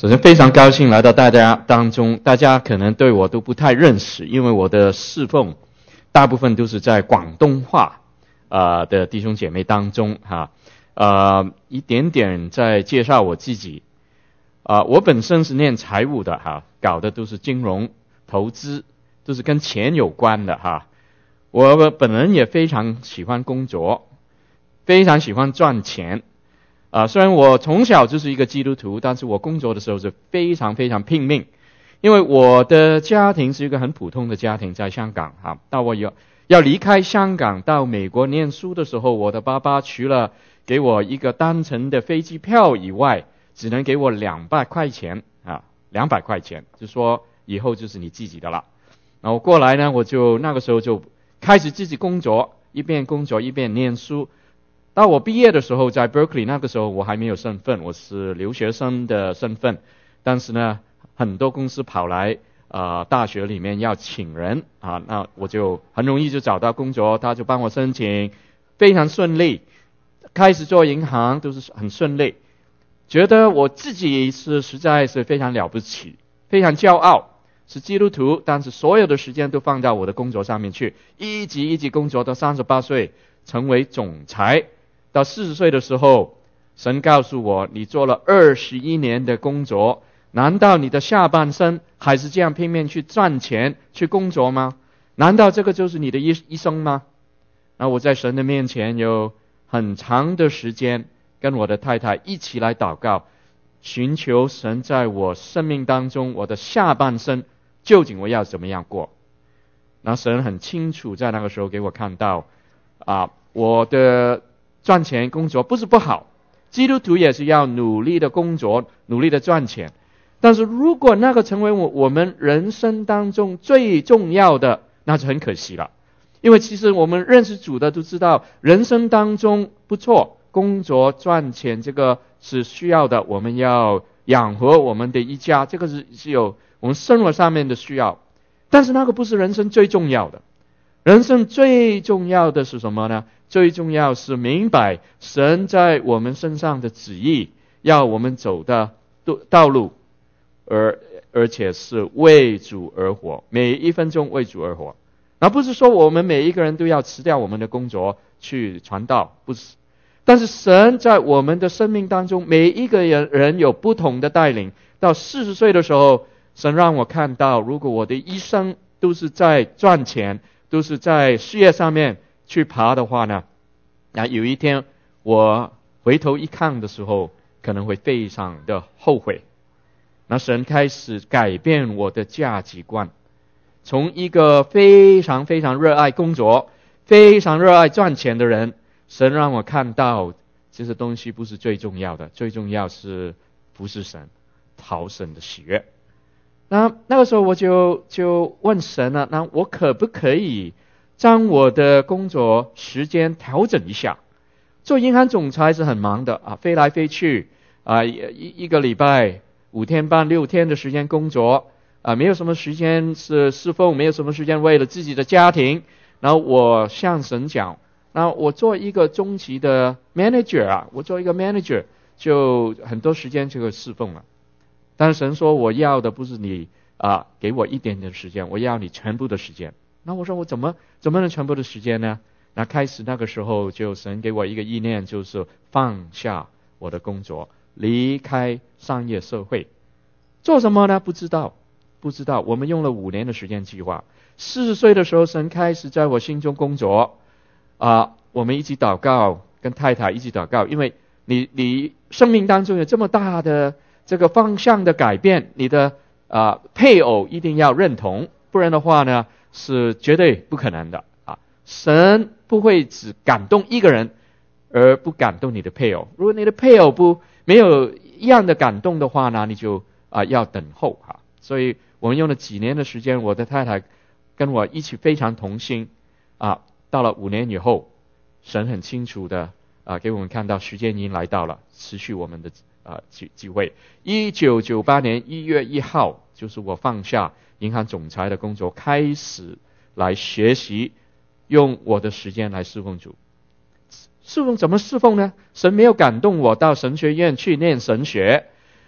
首先非常高兴来到大家当中，大家可能对我都不太认识，因为我的侍奉大部分都是在广东话的弟兄姐妹当中一点点在介绍我自己。我本身是念财务的搞的都是金融投资，都是跟钱有关的我本人也非常喜欢工作，非常喜欢赚钱。虽然我从小就是一个基督徒，但是我工作的时候是非常非常拼命，因为我的家庭是一个很普通的家庭，在香港到我要离开香港到美国念书的时候，我的爸爸除了给我一个单程的飞机票以外，只能给我200块钱200块钱，就说以后就是你自己的了。然后过来呢，我就那个时候就开始自己工作，一边工作一边念书。到我毕业的时候，在 Berkeley 那个时候我还没有身份，我是留学生的身份，但是呢很多公司跑来大学里面要请人那我就很容易就找到工作，他就帮我申请，非常顺利，开始做银行都是很顺利，觉得我自己是实在是非常了不起，非常骄傲，是基督徒，但是所有的时间都放到我的工作上面去，一级工作到38岁成为总裁。到40岁的时候，神告诉我，你做了21年的工作，难道你的下半生还是这样拼命去赚钱去工作吗？难道这个就是你的一生吗？那我在神的面前有很长的时间跟我的太太一起来祷告，寻求神在我生命当中我的下半生究竟我要怎么样过。那神很清楚在那个时候给我看到我的赚钱工作不是不好，基督徒也是要努力的工作，努力的赚钱，但是如果那个成为我们人生当中最重要的，那就很可惜了。因为其实我们认识主的都知道，人生当中不错，工作赚钱这个是需要的，我们要养活我们的一家，这个是有我们生活上面的需要，但是那个不是人生最重要的。人生最重要的是什么呢？最重要是明白神在我们身上的旨意，要我们走的道路，而且是为主而活，每一分钟为主而活。那不是说我们每一个人都要辞掉我们的工作去传道，不是。但是神在我们的生命当中，每一个人有不同的带领。到40岁的时候，神让我看到，如果我的一生都是在赚钱，都是在事业上面去爬的话呢，那有一天我回头一看的时候，可能会非常的后悔。那神开始改变我的价值观，从一个非常非常热爱工作，非常热爱赚钱的人，神让我看到这些东西不是最重要的，最重要是服侍神，讨神的喜悦。那个时候我就问神了，那我可不可以将我的工作时间调整一下？做银行总裁是很忙的飞来飞去一个礼拜5天半6天的时间工作没有什么时间是侍奉，没有什么时间为了自己的家庭。然后我向神讲，那我做一个中级的 manager 我做一个 manager 就很多时间就侍奉了。但是神说，我要的不是你给我一点点时间，我要你全部的时间。那我说我怎么能全部的时间呢？那开始那个时候就神给我一个意念，就是放下我的工作，离开商业社会。做什么呢？不知道。我们用了5年的时间计划。40岁的时候，神开始在我心中工作我们一起祷告，跟太太一起祷告，因为你生命当中有这么大的这个方向的改变，你的配偶一定要认同，不然的话呢是绝对不可能的神不会只感动一个人而不感动你的配偶，如果你的配偶没有一样的感动的话呢，你就要等候所以我们用了几年的时间，我的太太跟我一起非常同心到了5年以后，神很清楚的给我们看到时间已经来到了，持续我们的机会。1998年1月1号，就是我放下银行总裁的工作，开始来学习用我的时间来侍奉主。侍奉怎么侍奉呢？神没有感动我到神学院去念神学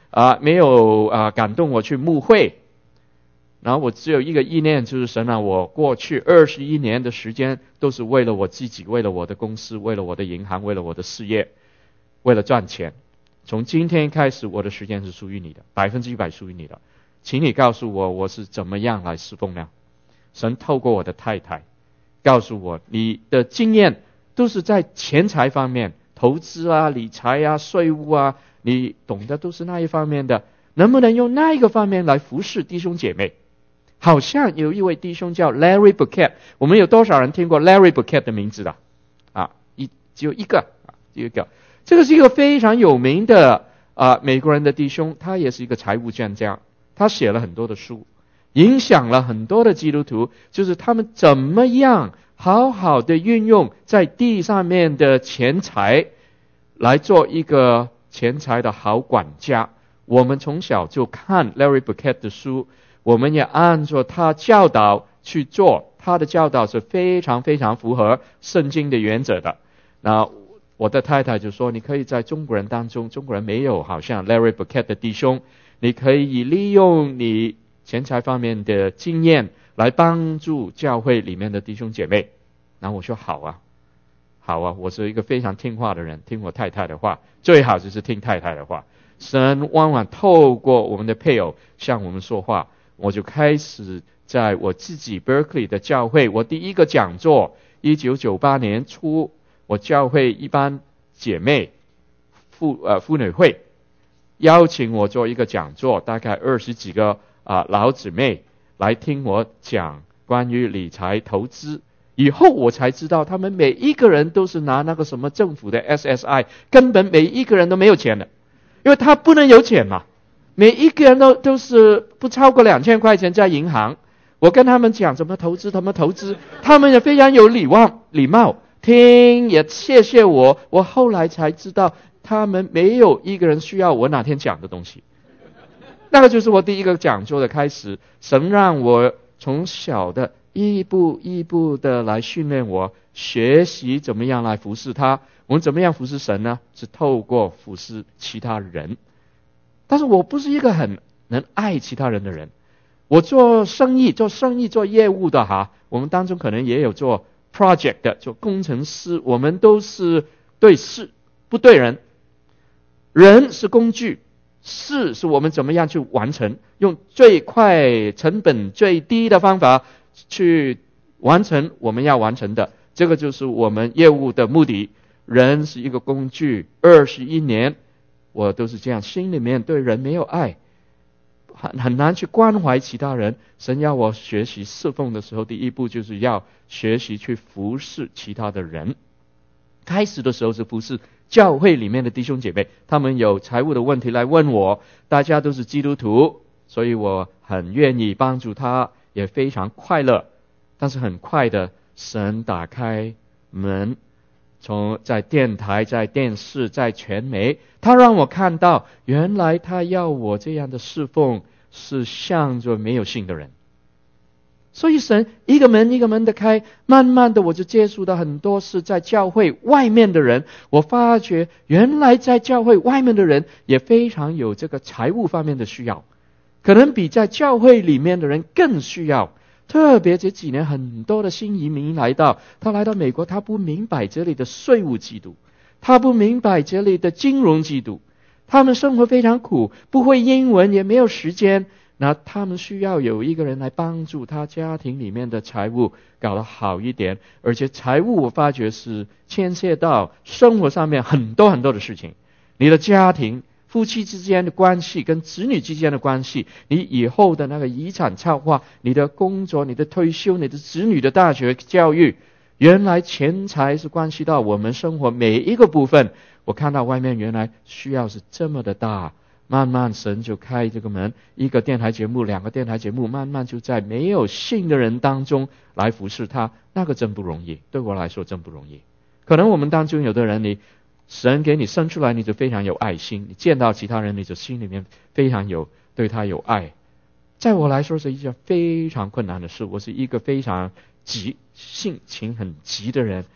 没有感动我去牧会。然后我只有一个意念，就是神啊，我过去21年的时间都是为了我自己，为了我的公司，为了我的银行，为了我的事业，为了赚钱。从今天开始，我的时间是属于你的，100%属于你的，请你告诉我，我是怎么样来侍奉呢？神透过我的太太告诉我，你的经验都是在钱财方面，投资啊、理财啊、税务啊，你懂的都是那一方面的，能不能用那一个方面来服侍弟兄姐妹？好像有一位弟兄叫 Larry Burkett， 我们有多少人听过 Larry Burkett 的名字的？只有一个，这个是一个非常有名的美国人的弟兄，他也是一个财务专家，他写了很多的书，影响了很多的基督徒，就是他们怎么样好好的运用在地上面的钱财，来做一个钱财的好管家。我们从小就看 Larry Burkett 的书，我们也按照他教导去做，他的教导是非常非常符合圣经的原则的。那我的太太就说，你可以在中国人当中，中国人没有好像 Larry Burkett 的弟兄，你可以利用你钱财方面的经验来帮助教会里面的弟兄姐妹。然后我说好啊，我是一个非常听话的人，听我太太的话，最好就是听太太的话。神往往透过我们的配偶向我们说话，我就开始在我自己 Berkeley 的教会，我第一个讲座1998年初，我教会一般姐妹妇女会邀请我做一个讲座，大概20几个老姊妹来听我讲关于理财投资。以后我才知道，他们每一个人都是拿那个什么政府的 SSI， 根本每一个人都没有钱的，因为他不能有钱嘛。每一个人都是不超过2000块钱在银行。我跟他们讲怎么投资，他们也非常有礼貌，听也谢谢我。我后来才知道，他们没有一个人需要我哪天讲的东西。那个就是我第一个讲座的开始。神让我从小的一步一步的来训练我，学习怎么样来服侍他。我们怎么样服侍神呢？是透过服侍其他人。但是我不是一个很能爱其他人的人。我做生意做业务的我们当中可能也有做 project 的，做工程师，我们都是对事不对人。人是工具，事是我们怎么样去完成，用最快成本最低的方法去完成我们要完成的，这个就是我们业务的目的。人是一个工具。21年我都是这样，心里面对人没有爱，很难去关怀其他人。神要我学习侍奉的时候，第一步就是要学习去服侍其他的人。开始的时候是服侍教会里面的弟兄姐妹，他们有财务的问题来问我，大家都是基督徒，所以我很愿意帮助他，也非常快乐。但是很快的，神打开门，在电台，在电视，在传媒，他让我看到，原来他要我这样的侍奉是向着没有信的人。所以神一个门一个门的开，慢慢的我就接触到很多是在教会外面的人。我发觉原来在教会外面的人也非常有这个财务方面的需要，可能比在教会里面的人更需要。特别这几年很多的新移民来到美国，他不明白这里的税务制度，他不明白这里的金融制度，他们生活非常苦，不会英文，也没有时间，那他们需要有一个人来帮助他家庭里面的财务搞得好一点。而且财务我发觉是牵涉到生活上面很多很多的事情，你的家庭夫妻之间的关系跟子女之间的关系，你以后的那个遗产策划，你的工作，你的退休，你的子女的大学教育，原来钱财是关系到我们生活每一个部分。我看到外面原来需要是这么的大，慢慢神就开这个门，一个电台节目2个电台节目，慢慢就在没有信的人当中来服侍他。那个真不容易，对我来说真不容易。可能我们当中有的人，神给你生出来，你就非常有爱心，你见到其他人，你就心里面非常对他有爱。在我来说是一件非常困难的事。我是一个非常性情很急的人，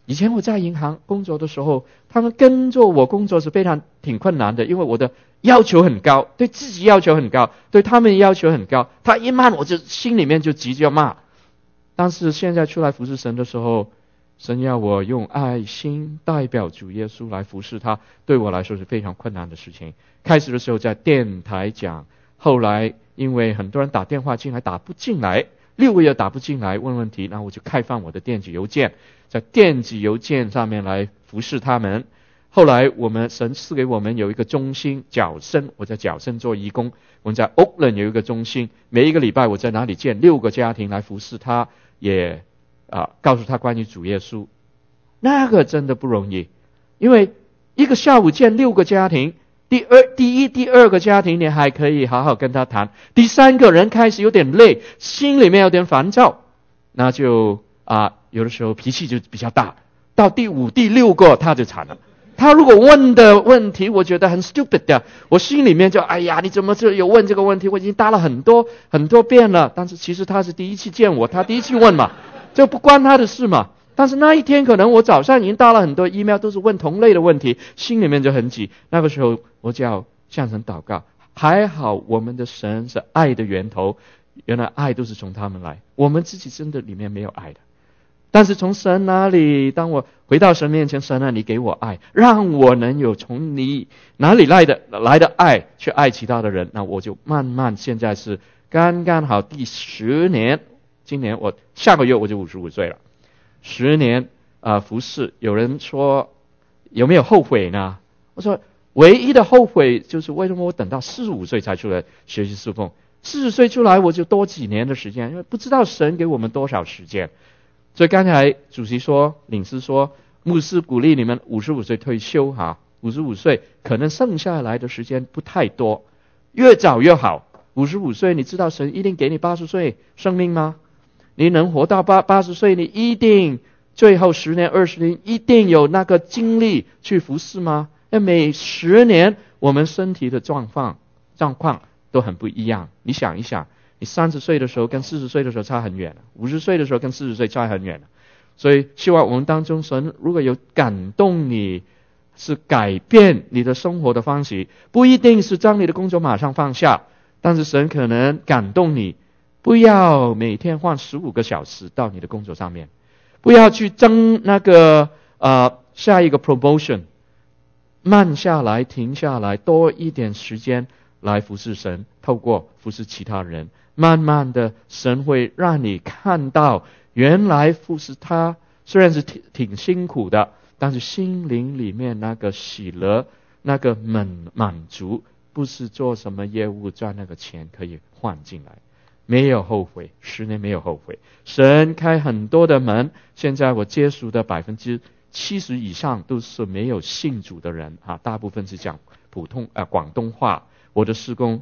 以前我在银行工作的时候，他们跟着我工作是挺困难的，因为我的要求很高，对自己要求很高，对他们要求很高。他一骂我就心里面就急着要骂。但是现在出来服侍神的时候，神要我用爱心代表主耶稣来服侍他，对我来说是非常困难的事情。开始的时候在电台讲，后来因为很多人打电话进来打不进来，6个月打不进来问问题，然后我就开放我的电子邮件，在电子邮件上面来服侍他们。后来神赐给我们有一个中心角生，我在角生做义工。我们在 Oakland 有一个中心，每一个礼拜我在哪里见6个家庭来服侍他，也告诉他关于主耶稣。那个真的不容易，因为一个下午见6个家庭，第一、第二个家庭你还可以好好跟他谈，第3个人开始有点累，心里面有点烦躁，那就有的时候脾气就比较大，到第5、第6个他就惨了。他如果问的问题我觉得很 stupid 的，我心里面就哎呀，你怎么就有问这个问题，我已经答了很多遍了，但是其实他是第一次见我，他第一次问嘛，这不关他的事嘛。但是那一天可能我早上已经答了很多 email， 都是问同类的问题，心里面就很急。那个时候我就要向神祷告，还好我们的神是爱的源头，原来爱都是从他们来，我们自己真的里面没有爱的。但是从神那里，当我回到神面前，神啊，你给我爱，让我能有从你哪里来的爱去爱其他的人，那我就慢慢现在是刚刚好第10年，今年下个月我就55岁了，10年服侍。有人说有没有后悔呢？我说唯一的后悔就是为什么我等到45岁才出来学习侍奉，40岁出来我就多几年的时间，因为不知道神给我们多少时间。所以刚才主席说，领事说，牧师鼓励你们55岁退休55岁可能剩下来的时间不太多，越早越好。55岁你知道神一定给你80岁生命吗？你能活到80岁，你一定最后10年20年一定有那个精力去服侍吗？每10年我们身体的状况都很不一样。你想一想，你30岁的时候跟40岁的时候差很远了，50岁的时候跟40岁差很远了。所以希望我们当中神如果有感动你，是改变你的生活的方式，不一定是将你的工作马上放下，但是神可能感动你，不要每天花15个小时到你的工作上面，不要去争那个下一个 promotion， 慢下来停下来，多一点时间来服侍神，透过服侍其他人，慢慢的神会让你看到原来服侍他虽然是挺辛苦的，但是心灵里面那个喜乐，那个满足，不是做什么业务赚那个钱可以换进来。没有后悔，10年没有后悔。神开很多的门，现在我接触的70%以上都是没有信主的人大部分是讲广东话。我的事工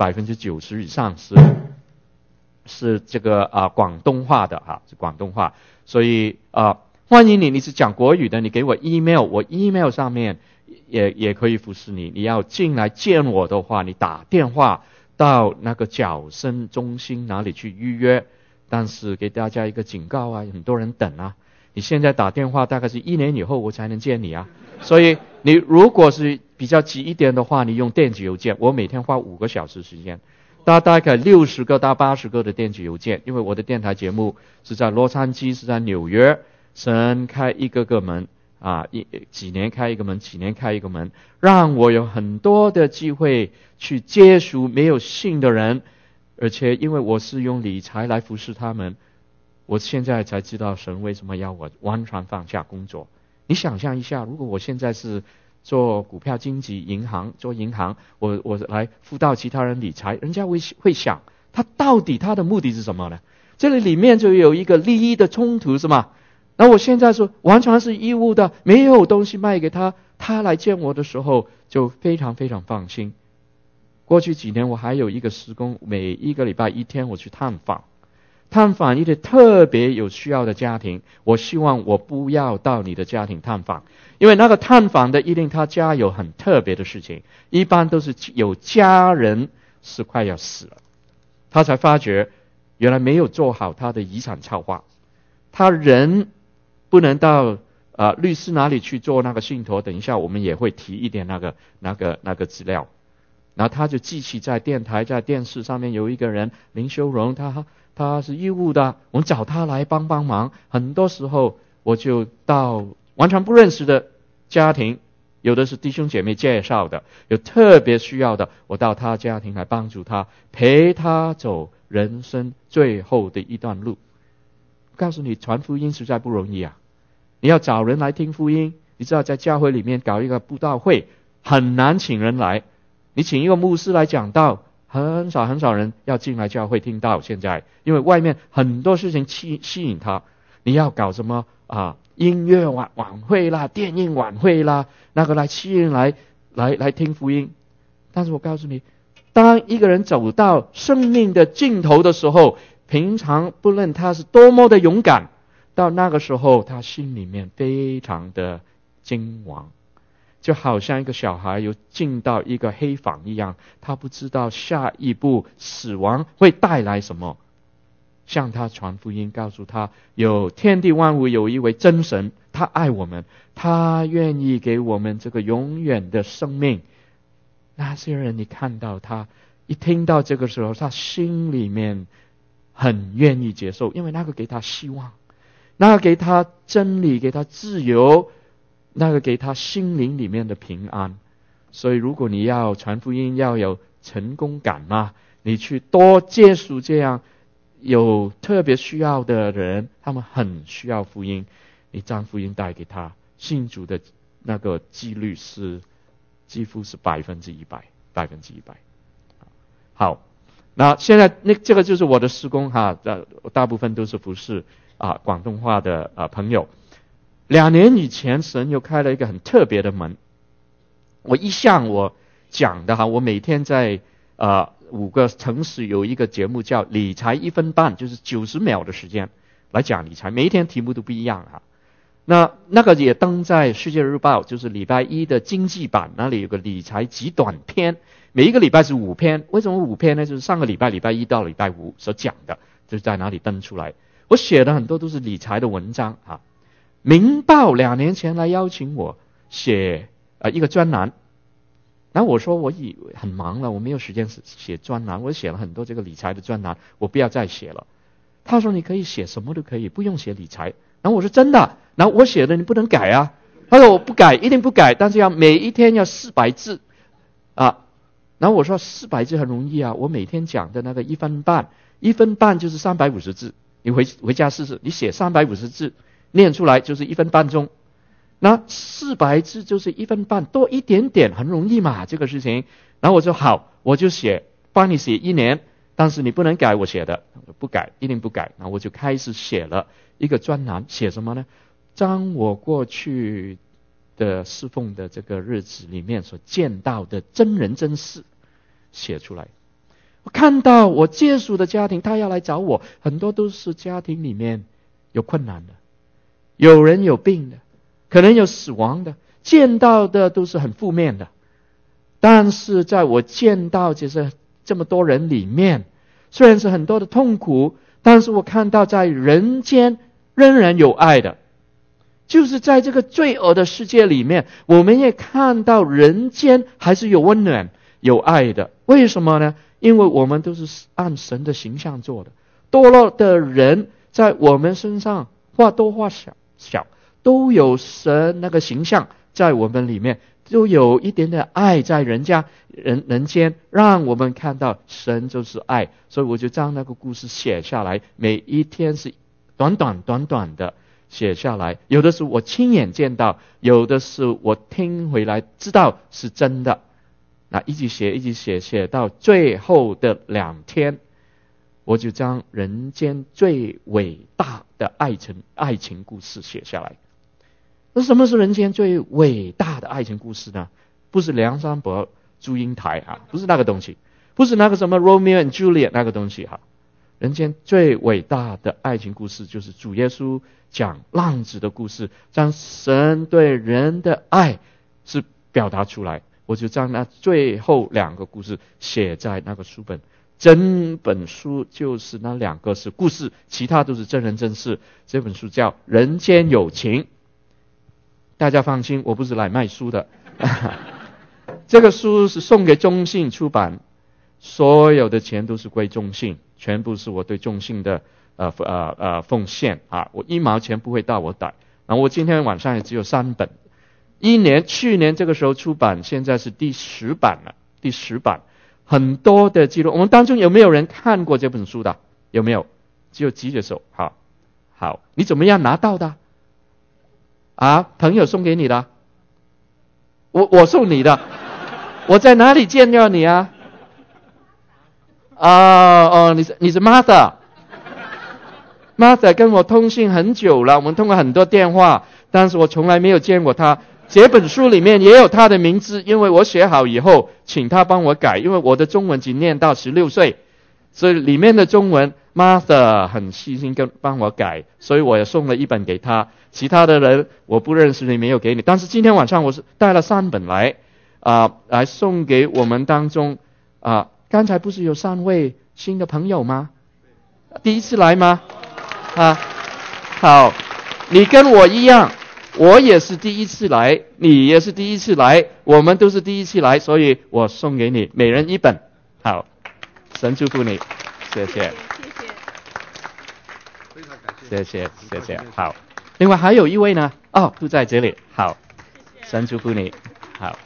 90%以上是这个广东话的是广东话。所以欢迎你是讲国语的，你给我 email， 我 email 上面也可以服侍你。你要进来见我的话，你打电话到那个矫生中心哪里去预约。但是给大家一个警告很多人等你现在打电话大概是1年以后我才能见你所以你如果是比较急一点的话，你用电子邮件，我每天花5个小时时间，大概60个到80个的电子邮件，因为我的电台节目是在洛杉矶，是在纽约，神开一个个门几年开一个门，几年开一个门，让我有很多的机会去接触没有信的人。而且因为我是用理财来服侍他们，我现在才知道神为什么要我完全放下工作。你想象一下，如果我现在是做股票经纪做银行，我来辅导其他人理财，人家会想他到底他的目的是什么呢？这里面就有一个利益的冲突是吗？那我现在说完全是义务的，没有东西卖给他，他来见我的时候就非常非常放心。过去几年我还有一个事工，每一个礼拜1天我去探访一些特别有需要的家庭。我希望我不要到你的家庭探访，因为那个探访的一定他家有很特别的事情，一般都是有家人是快要死了，他才发觉原来没有做好他的遗产计划，他人不能到律师哪里去做那个信托，等一下我们也会提一点那个资料。然后他就记起在电台在电视上面有一个人林修荣，他是义务的，我们找他来帮忙。很多时候我就到完全不认识的家庭，有的是弟兄姐妹介绍的，有特别需要的，我到他家庭来帮助他，陪他走人生最后的一段路。告诉你，传福音实在不容易啊！你要找人来听福音，你知道在教会里面搞一个布道会很难请人来，你请一个牧师来讲道，很少人要进来教会听道。现在因为外面很多事情吸引他，你要搞什么音乐晚会啦，电影晚会啦，那个来吸引来听福音。但是我告诉你，当一个人走到生命的尽头的时候，平常不论他是多么的勇敢，到那个时候他心里面非常的惊惶，就好像一个小孩有进到一个黑房一样，他不知道下一步死亡会带来什么。向他传福音，告诉他有天地万物有一位真神，他爱我们，他愿意给我们这个永远的生命。那些人你看到他一听到这个时候，他心里面很愿意接受，因为那个给他希望，那个给他真理，给他自由，那个给他心灵里面的平安。所以如果你要传福音要有成功感嘛，你去多接触这样有特别需要的人，他们很需要福音，你将福音带给他，信主的那个几率是几乎是100%。好，那现在这个就是我的事工大部分都是服侍广东话的朋友。2年以前，神又开了一个很特别的门。我讲的我每天在5个城市有一个节目叫理财1分半，就是90秒的时间来讲理财，每一天题目都不一样那个也登在世界日报，就是礼拜一的经济版，那里有个理财极短篇，每一个礼拜是5篇。为什么5篇呢？就是上个礼拜一到礼拜5所讲的，就是在哪里登出来。我写的很多都是理财的文章明报2年前来邀请我写一个专栏，然后我说我很忙了，我没有时间写专栏，我写了很多这个理财的专栏，我不要再写了。他说你可以写什么都可以，不用写理财。然后我说真的，然后我写的你不能改啊。他说我不改，一定不改，但是每一天要400字然后我说400字很容易啊，我每天讲的那个1分半就是350字，你回家试试，你写350字念出来就是1分半钟。那400字就是1分半，多一点点很容易嘛，这个事情。然后我说好，我就帮你写1年，但是你不能改我写的，不改，一定不改。然后我就开始写了一个专栏，写什么呢？将我过去的侍奉的这个日子里面所见到的真人真事写出来。我看到我接触的家庭，他要来找我，很多都是家庭里面有困难的，有人有病的，可能有死亡的，见到的都是很负面的。但是在我见到这么多人里面，虽然是很多的痛苦，但是我看到在人间仍然有爱的。就是在这个罪恶的世界里面，我们也看到人间还是有温暖有爱的。为什么呢？因为我们都是按神的形象做的，堕落的人在我们身上或多或少都有神那个形象在我们里面，都有一点点爱在人间，让我们看到神就是爱。所以我就将那个故事写下来，每一天是短短的写下来，有的是我亲眼见到，有的是我听回来知道是真的。那一直写到最后的2天，我就将人间最伟大的爱情故事写下来。那什么是人间最伟大的爱情故事呢？不是梁山伯祝英台不是那个东西，不是那个什么 Romeo and Juliet 那个东西人间最伟大的爱情故事就是主耶稣讲浪子的故事，将神对人的爱是表达出来。我就将那最后2个故事写在那个书本，整本书就是那2个是故事，其他都是真人真事。这本书叫《人间有情》， 大家放心，我不是来卖书的。这个书是送给中信出版，所有的钱都是归中信，全部是我对中信的奉献啊，我1毛钱不会到我袋。然后我今天晚上也只有3本，去年这个时候出版，现在是第10版了，第10版，很多的记录。我们当中有没有人看过这本书的？有没有？只有举着手。好，你怎么样拿到的？啊，朋友送给你的？我送你的？我在哪里见到你啊？你是 Martha。Martha 跟我通信很久了，我们通过很多电话，但是我从来没有见过她。这本书里面也有她的名字，因为我写好以后，请她帮我改，因为我的中文只念到16岁，所以里面的中文 Martha 很细心帮我改，所以我也送了1本给她。其他的人我不认识，你没有给你，但是今天晚上我是带了3本来送给我们当中刚才不是有3位新的朋友吗？第一次来吗？好，你跟我一样，我也是第一次来，你也是第一次来，我们都是第一次来，所以我送给你每人1本。好，神祝福你，谢谢，谢谢。好，另外还有1位呢，都在这里。好，神祝福你。好。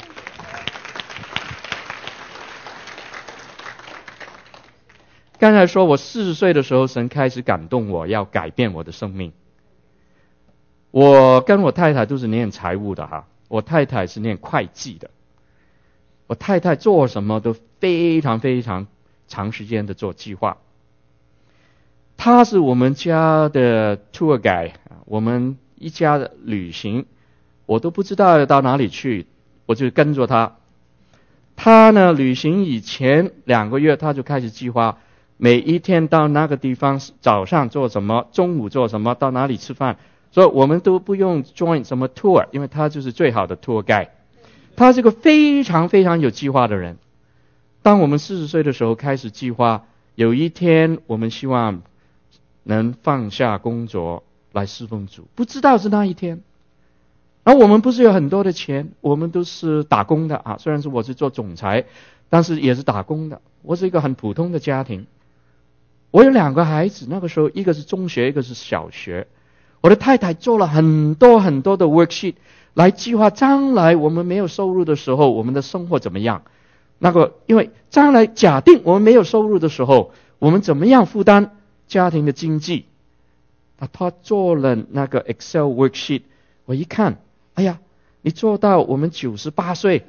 刚才说我40岁的时候，神开始感动我要改变我的生命。我跟我太太都是念财务的我太太是念会计的。我太太做什么都非常非常长时间的做计划。她是我们家的 tour guide， 我们一家的旅行，我都不知道要到哪里去，我就跟着她。她呢，旅行以前2个月，她就开始计划。每一天到那个地方，早上做什么，中午做什么，到哪里吃饭，所以我们都不用 join 什么 tour， 因为他就是最好的 tour guide。他是个非常非常有计划的人。当我们40岁的时候开始计划，有一天我们希望能放下工作来侍奉主，不知道是那一天。而我们不是有很多的钱，我们都是打工的虽然是我是做总裁，但是也是打工的。我是一个很普通的家庭。我有2个孩子，那个时候一个是中学，一个是小学。我的太太做了很多很多的 worksheet 来计划将来我们没有收入的时候，我们的生活怎么样。因为将来假定我们没有收入的时候，我们怎么样负担家庭的经济。他做了那个 Excel worksheet， 我一看，哎呀，你做到我们98岁。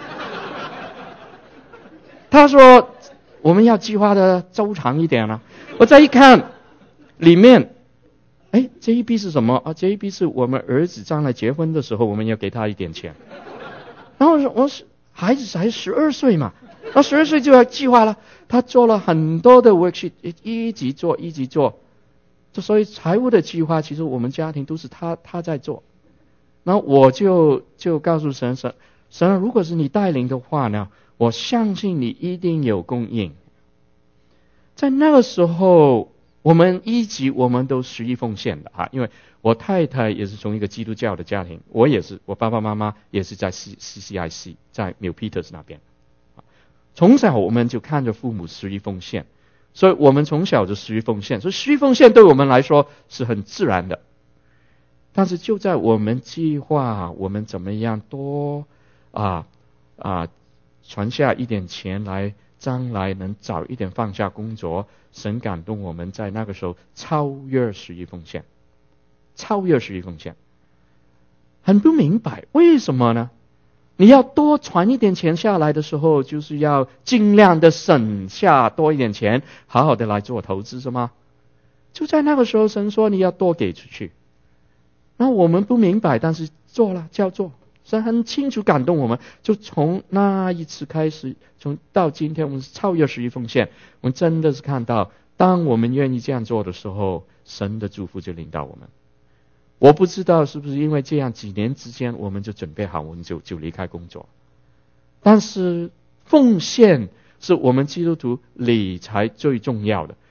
他说我们要计划的周长一点我再一看里面，这一笔是什么这一笔是我们儿子将来结婚的时候我们要给他一点钱。然后我孩子才12岁嘛，他12岁就要计划了。他做了很多的 worksheet， 一直做。所以财务的计划其实我们家庭都是他在做。然后我就告诉神，如果是你带领的话呢，我相信你一定有供应。在那个时候，我们都11奉献的因为我太太也是从一个基督教的家庭，我也是，我爸爸妈妈也是在 CCIC， 在 Milpitas 那边。从小我们就看着父母11奉献，所以我们从小就11奉献，所以11奉献对我们来说是很自然的。但是就在我们计划我们怎么样多存下一点钱来，将来能早一点放下工作，神感动我们在那个时候超越11奉献。很不明白为什么呢？你要多存一点钱下来的时候，就是要尽量的省下多一点钱，好好的来做投资，是吗？就在那个时候，神说你要多给出去。那我们不明白，但是做了就要做。神很清楚感动我们，就从那一次开始，到今天我们是超越11奉献。我们真的是看到，当我们愿意这样做的时候，神的祝福就领到我们。我不知道是不是因为这样几年之间我们就准备好，我们就离开工作。但是奉献是我们基督徒理财最重要的。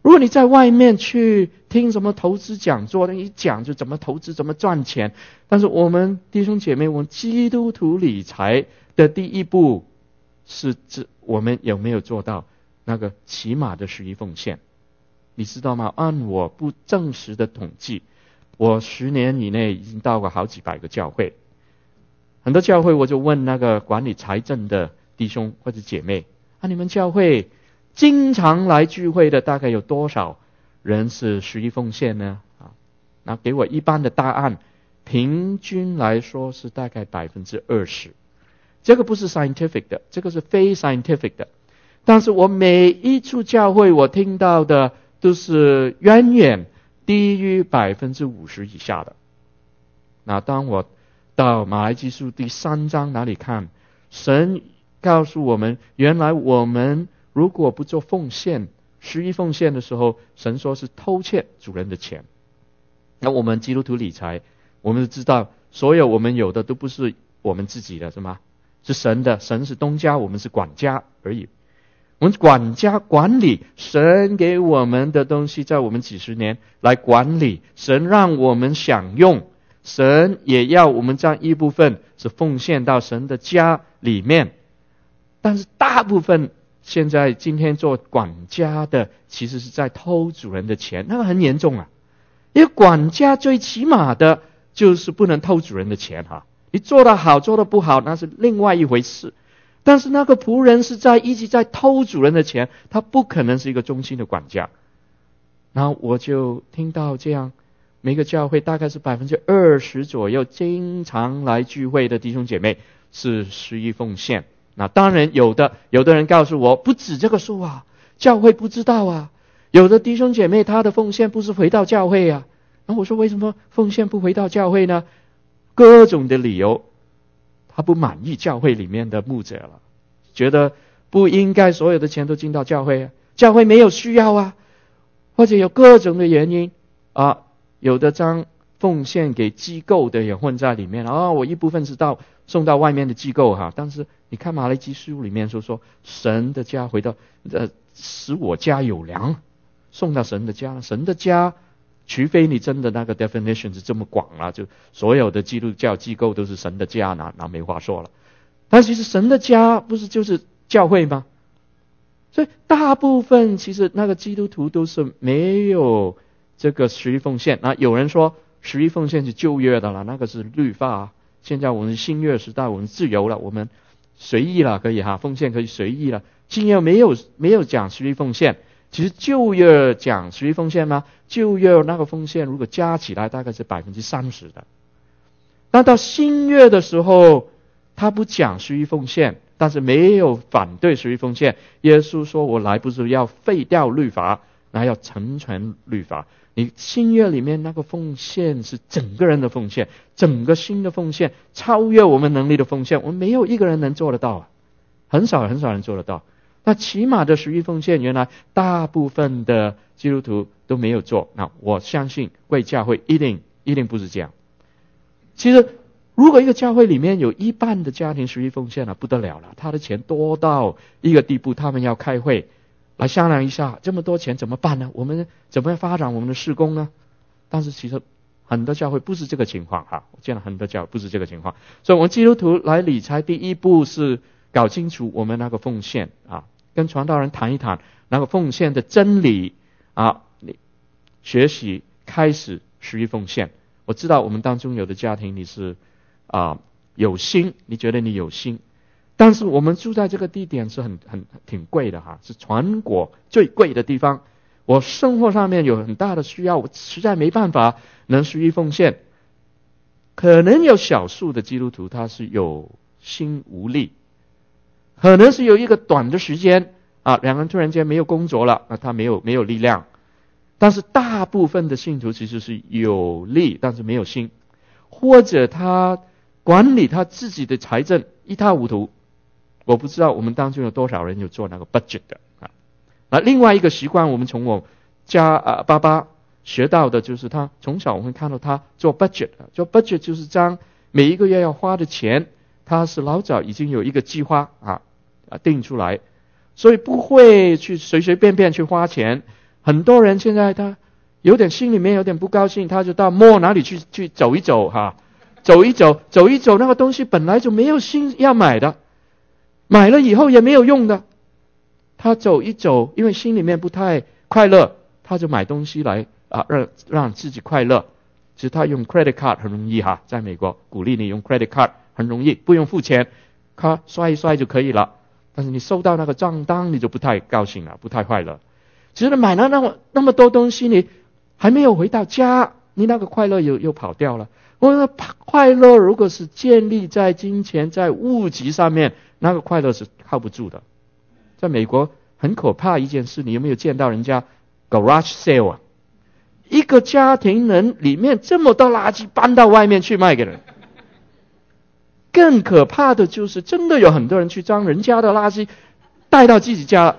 如果你在外面去听什么投资讲座，一讲就怎么投资怎么赚钱，但是我们弟兄姐妹，我们基督徒理财的第一步是我们有没有做到那个起码的11奉献？你知道吗？按我不证实的统计，我10年以内已经到过好几百个教会，很多教会我就问那个管理财政的弟兄或者姐妹，你们教会经常来聚会的大概有多少人是11奉献呢？那给我一般的答案，平均来说是大概20%。这个不是 scientific 的，这个是非 scientific 的。但是我每一处教会我听到的都是远远低于50%以下的。那当我到马来基书第3章哪里看，神告诉我们，原来我们如果不做奉献，11奉献的时候，神说是偷窃主人的钱。那我们基督徒理财，我们知道所有我们有的都不是我们自己的，是吗？是神的，神是东家，我们是管家而已。我们管家管理神给我们的东西，在我们几十年来管理，神让我们享用，神也要我们将一部分是奉献到神的家里面。但是大部分现在今天做管家的其实是在偷主人的钱，那个很严重啊。因为管家最起码的就是不能偷主人的钱哈，你做得好做得不好那是另外一回事。但是那个仆人是一直在偷主人的钱，他不可能是一个忠心的管家。然后我就听到这样，每个教会大概是20%左右经常来聚会的弟兄姐妹是11奉献。那当然有的人告诉我不止这个数啊，教会不知道啊，有的弟兄姐妹他的奉献不是回到教会啊。然后我说为什么奉献不回到教会呢？各种的理由，他不满意教会里面的牧者了，觉得不应该所有的钱都进到教会啊，教会没有需要啊，或者有各种的原因啊，有的将奉献给机构的也混在里面我一部分是送到外面的机构哈。但是你看马来基书里面说神的家回到使我家有粮，送到神的家，神的家除非你真的那个 definition 是这么广了，就所有的基督教机构都是神的家，那没话说了。但其实神的家不是就是教会吗？所以大部分其实那个基督徒都是没有这个11奉献。那有人说11奉献是旧约的了，那个是律法。现在我们新约时代，我们自由了，我们随意了，可以奉献可以随意了。新约没有讲11奉献。其实旧约讲11奉献吗？旧约那个奉献如果加起来大概是30%的。那到新约的时候，他不讲11奉献，但是没有反对11奉献。耶稣说我来不是要废掉律法，那要成全律法。你新约里面那个奉献是整个人的奉献，整个新的奉献超越我们能力的奉献，我们没有一个人能做得到啊，很少人做得到。那起码的11奉献，原来大部分的基督徒都没有做。那我相信贵教会一定不是这样。其实如果一个教会里面有一半的家庭11奉献了，不得了了，他的钱多到一个地步，他们要开会来商量一下，这么多钱怎么办呢？我们怎么发展我们的事工呢？但是其实很多教会不是这个情况我见了很多教会不是这个情况。所以我们基督徒来理财第一步是搞清楚我们那个奉献跟传道人谈一谈那个奉献的真理学习开始11奉献。我知道我们当中有的家庭你是有心，你觉得你有心，但是我们住在这个地点是挺贵的是全国最贵的地方。我生活上面有很大的需要，我实在没办法能11奉献。可能有少数的基督徒他是有心无力，可能是有一个短的时间两个人突然间没有工作了，他没有力量。但是大部分的信徒其实是有力，但是没有心，或者他管理他自己的财政一塌糊涂。我不知道我们当中有多少人有做那个 budget 的另外一个习惯，我们从我家爸爸学到的就是他从小我们看到他做 budget 就是将每一个月要花的钱，他是老早已经有一个计划定出来，所以不会去随随便便去花钱很多人现在他有点心里面有点不高兴，他就到哪里去走一走走一走，那个东西本来就没有心要买的，买了以后也没有用的。他走一走，因为心里面不太快乐，他就买东西来让自己快乐。其实他用 credit card 很容易在美国鼓励你用 credit card 很容易，不用付钱，他刷一刷就可以了。但是你收到那个账单，你就不太高兴了，不太快乐。其实买了那么多东西，你还没有回到家，你那个快乐又跑掉了。我说快乐如果是建立在金钱在物质上面，那个快乐是靠不住的。在美国很可怕一件事，你有没有见到人家 garage sale 一个家庭人里面这么多垃圾搬到外面去卖给人。更可怕的就是真的有很多人去将人家的垃圾带到自己家。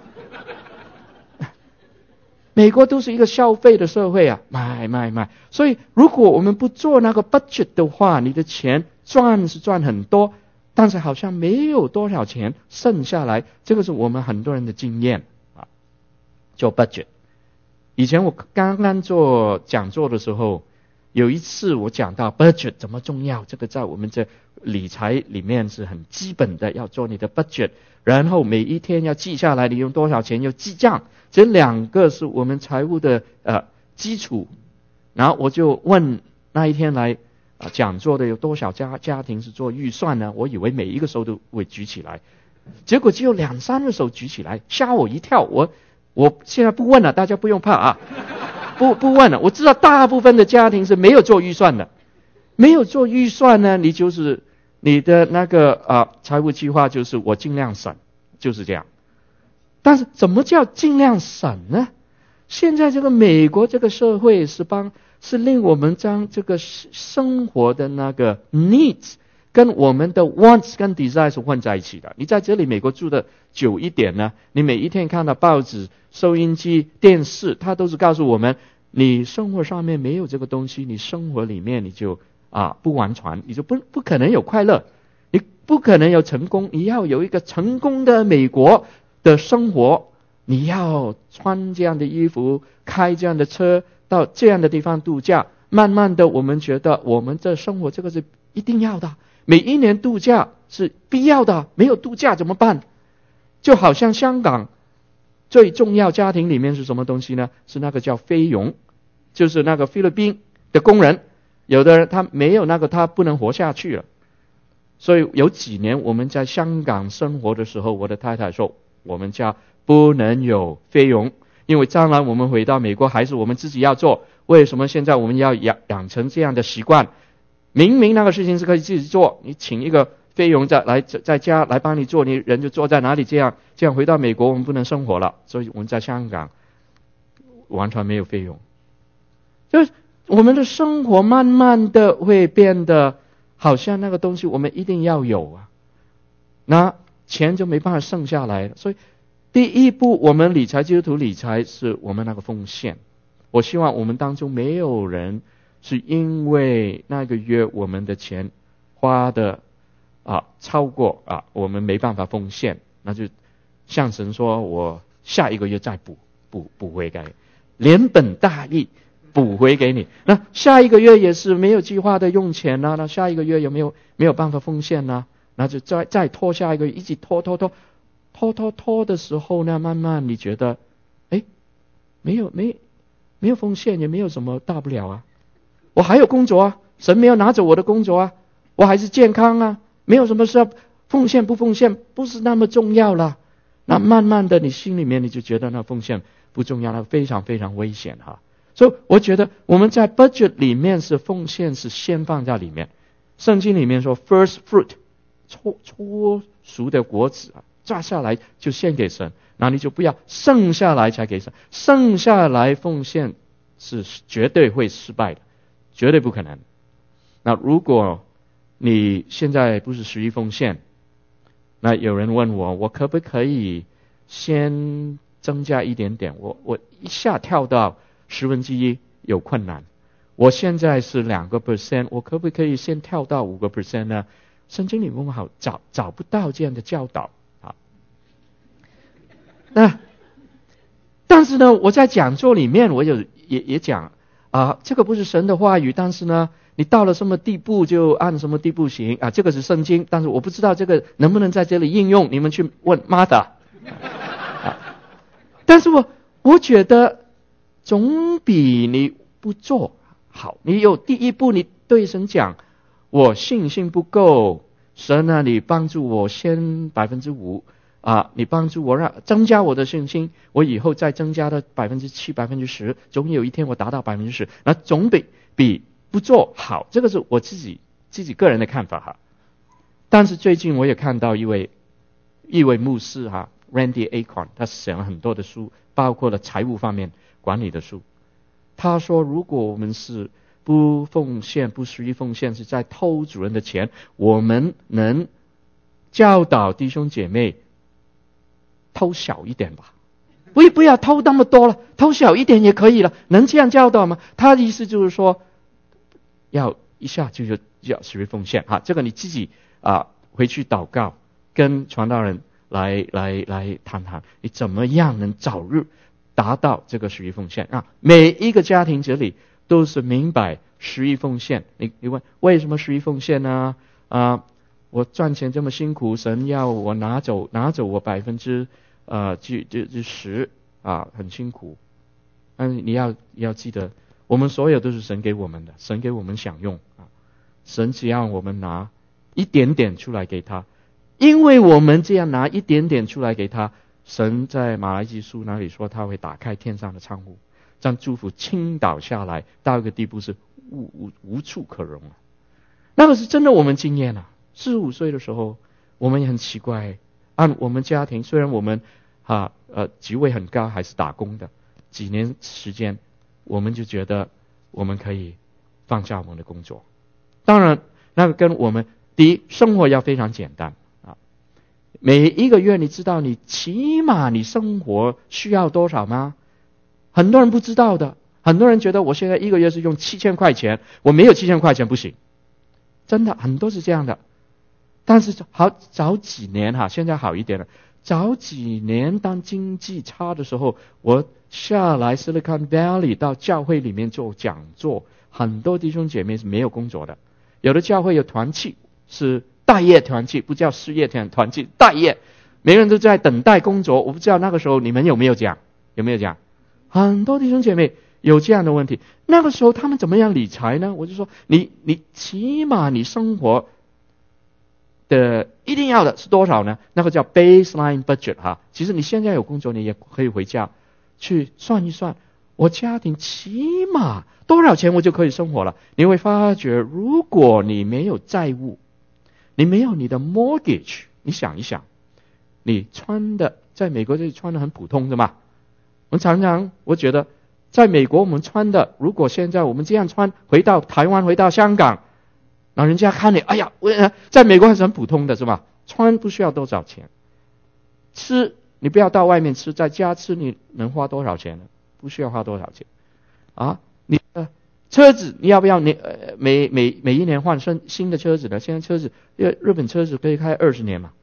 美国都是一个消费的社会买。所以如果我们不做那个 budget 的话，你的钱赚是赚很多，但是好像没有多少钱剩下来。这个是我们很多人的经验做 budget。以前我刚刚做讲座的时候，有一次我讲到 budget 怎么重要，这个在我们这理财里面是很基本的，要做你的 budget， 然后每一天要记下来你用多少钱，要记账，这两个是我们财务的基础。然后我就问那一天来讲座的有多少家庭是做预算呢？我以为每一个手都会举起来，结果只有2-3个手举起来，吓我一跳。我现在不问了，大家不用怕不问了。我知道大部分的家庭是没有做预算的，没有做预算呢，你就是你的那个财务计划就是我尽量省，就是这样。但是怎么叫尽量省呢？现在这个美国这个社会是令我们将这个生活的那个 needs 跟我们的 wants 跟 desires 混在一起的。你在这里美国住的久一点呢，你每一天看到报纸、收音机、电视，它都是告诉我们，你生活上面没有这个东西，你生活里面你就不完全，你就不可能有快乐，你不可能有成功。你要有一个成功的美国的生活，你要穿这样的衣服，开这样的车，到这样的地方度假。慢慢的我们觉得我们这生活这个是一定要的，每一年度假是必要的，没有度假怎么办？就好像香港最重要家庭里面是什么东西呢？是那个叫菲佣，就是那个菲律宾的工人，有的人他没有那个他不能活下去了。所以有几年我们在香港生活的时候，我的太太说我们家不能有菲佣，因为将来我们回到美国还是我们自己要做。为什么现在我们要养成这样的习惯？明明那个事情是可以自己做，你请一个菲佣在家来帮你做，你人就坐在哪里，这样回到美国我们不能生活了。所以我们在香港完全没有菲佣，就是我们的生活慢慢的会变得好像那个东西我们一定要有那钱就没办法剩下来了。所以第一步，我们理财基督徒理财是我们那个奉献。我希望我们当中没有人是因为那个月我们的钱花的超过我们没办法奉献，那就向神说我下一个月再补回给你，连本带利补回给你。那下一个月也是没有计划的用钱那下一个月有没有办法奉献呢？那就再拖下一个月，一直拖的时候呢，慢慢你觉得没有奉献也没有什么大不了我还有工作神没有拿走我的工作我还是健康没有什么事奉献不奉献不是那么重要了。那慢慢的你心里面你就觉得那奉献不重要，那非常非常危险所以我觉得我们在 budget 里面是奉献是先放在里面。圣经里面说 first fruit 初熟的果子摘下来就献给神，那你就不要剩下来才给神，剩下来奉献是绝对会失败的，绝对不可能。那如果你现在不是11奉献，那有人问我可不可以先增加一点点，我一下跳到1/10有困难，我现在是2%，我可不可以先跳到5% 呢？圣经里面好找不到这样的教导那但是呢，我在讲座里面我也讲这个不是神的话语，但是呢，你到了什么地步就按什么地步行这个是圣经，但是我不知道这个能不能在这里应用，你们去问 Martha。但是我觉得总比你不做好。你有第一步，你对神讲，我信心不够，神啊，你帮助我先5%你帮助我增加我的信心，我以后再增加到7%、10%，总有一天我达到10%，那总比不做好。这个是我自己个人的看法但是最近我也看到一位牧师Randy Acorn， 他写了很多的书，包括了财务方面管理的书。他说，如果我们是不奉献、不实际奉献，是在偷主人的钱，我们能教导弟兄姐妹偷小一点吧，不要偷那么多了，偷小一点也可以了，能这样教导吗？他的意思就是说，要一下就要实际奉献这个你自己回去祷告，跟传道人来谈谈，你怎么样能早日达到这个实际奉献每一个家庭这里都是明白实际奉献。你问为什么实际奉献呢？我赚钱这么辛苦，神要我拿走我10%很辛苦。但是你要记得，我们所有都是神给我们的，神给我们享用神只要我们拿一点点出来给他，因为我们这样拿一点点出来给他，神在马来基书那里说他会打开天上的窗户，让祝福倾倒下来，到一个地步是无处可容了。那个是真的我们经验45岁的时候，我们也很奇怪，按我们家庭，虽然我们职位很高，还是打工的，几年时间，我们就觉得我们可以放下我们的工作。当然，那个跟我们第一生活要非常简单每一个月你知道你起码你生活需要多少吗？很多人不知道的，很多人觉得我现在一个月是用7000块钱，我没有7000块钱不行，真的很多是这样的。但是早几年现在好一点了。早几年当经济差的时候，我下来 Silicon Valley 到教会里面做讲座，很多弟兄姐妹是没有工作的，有的教会有团契，是待业团契，不叫失业团契，待业，每个人都在等待工作。我不知道那个时候你们有没有讲？很多弟兄姐妹有这样的问题。那个时候他们怎么样理财呢？我就说你起码你生活的一定要的是多少呢？那个叫 baseline budget 其实你现在有工作，你也可以回家去算一算，我家庭起码多少钱我就可以生活了。你会发觉，如果你没有债务，你没有你的 mortgage， 你想一想，你穿的在美国这里穿的很普通的嘛。我觉得在美国我们穿的，如果现在我们这样穿，回到台湾，回到香港，那人家看你，哎呀，在美国还是很普通的是吧？穿不需要多少钱，吃你不要到外面吃，在家吃你能花多少钱呢？不需要花多少钱你车子你要不要每一年换新的车子呢？现在车子日本车子可以开20年嘛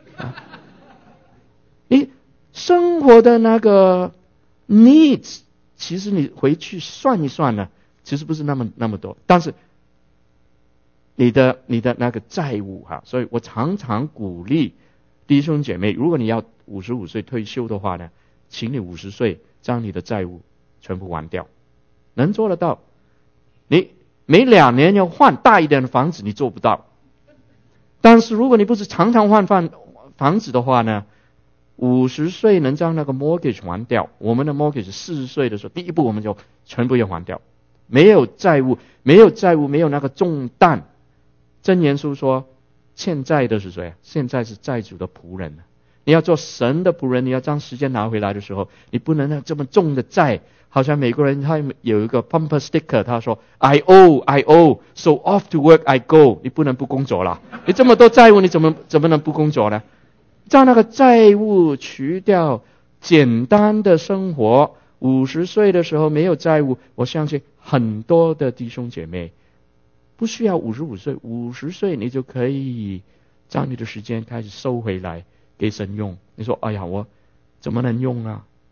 你生活的那个 needs， 其实你回去算一算呢，其实不是那么多，但是你的那个债务所以我常常鼓励弟兄姐妹，如果你要55岁退休的话呢，请你50岁将你的债务全部还掉，能做得到。你每2年要换大一点的房子，你做不到。但是如果你不是常常换房子的话呢，50岁能将那个 mortgage 还掉。我们的 mortgage 40岁的时候，第一步我们就全部要还掉，没有债务，没有那个重担。箴言书说，欠债的是谁？现在是债主的仆人。你要做神的仆人，你要将时间拿回来的时候，你不能有这么重的债。好像美国人他有一个 bumper sticker， 他说 I owe so off to work I go， 你不能不工作了。你这么多债务，你怎么能不工作呢？将那个债务除掉，简单的生活，50岁的时候没有债务，我相信很多的弟兄姐妹不需要55岁，50岁你就可以将你的时间开始收回来给神用。你说哎呀，我怎么能用啊？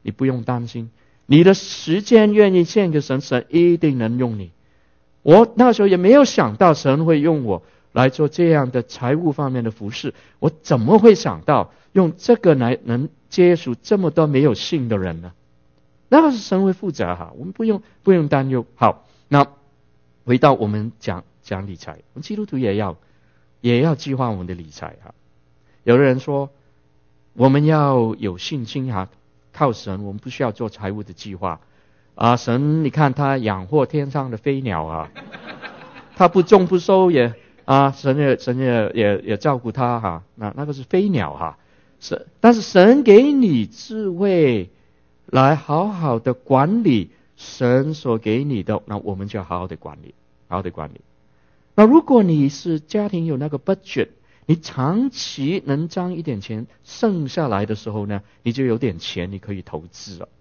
你不用担心，你的时间愿意献给神，神一定能用你。我那时候也没有想到神会用我来做这样的财务方面的服事，我怎么会想到用这个来能接触这么多没有信的人呢？那个是神会负责哈，我们不用担忧。好，那回到我们讲理财，我们基督徒也要计划我们的理财哈。有的人说我们要有信心哈，靠神，我们不需要做财务的计划啊。神你看他养活天上的飞鸟啊，他不种不收也啊，神也照顾他哈。那个是飞鸟哈，但是神给你智慧来好好的管理神所给你的，那我们就要好好的管理。那如果你是家庭有那个 budget， 你长期能赚一点钱，剩下来的时候呢，你就有点钱，你可以投资了，